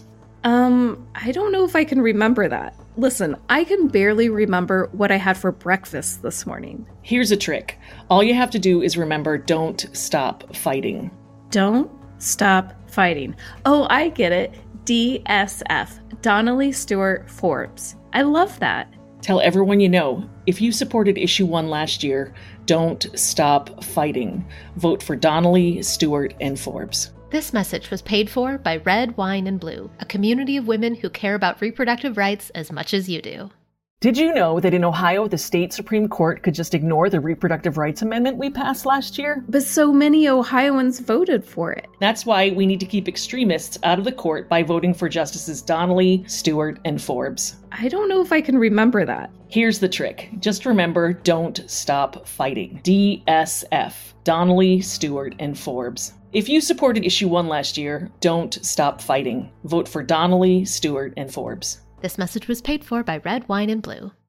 Um, I don't know if I can remember that. Listen, I can barely remember what I had for breakfast this morning. Here's a trick. All you have to do is remember, don't stop fighting. Don't stop fighting. Oh, I get it. D S F. Donnelly, Stewart, Forbes. I love that. Tell everyone you know, if you supported issue one last year, don't stop fighting. Vote for Donnelly, Stewart, and Forbes. This message was paid for by Red, Wine, and Blue, a community of women who care about reproductive rights as much as you do. Did you know that in Ohio, the state Supreme Court could just ignore the reproductive rights amendment we passed last year? But so many Ohioans voted for it. That's why we need to keep extremists out of the court by voting for Justices Donnelly, Stewart, and Forbes. I don't know if I can remember that. Here's the trick. Just remember, don't stop fighting. D S F. Donnelly, Stewart, and Forbes. If you supported issue one last year, don't stop fighting. Vote for Donnelly, Stewart, and Forbes. This message was paid for by Red, Wine, and Blue.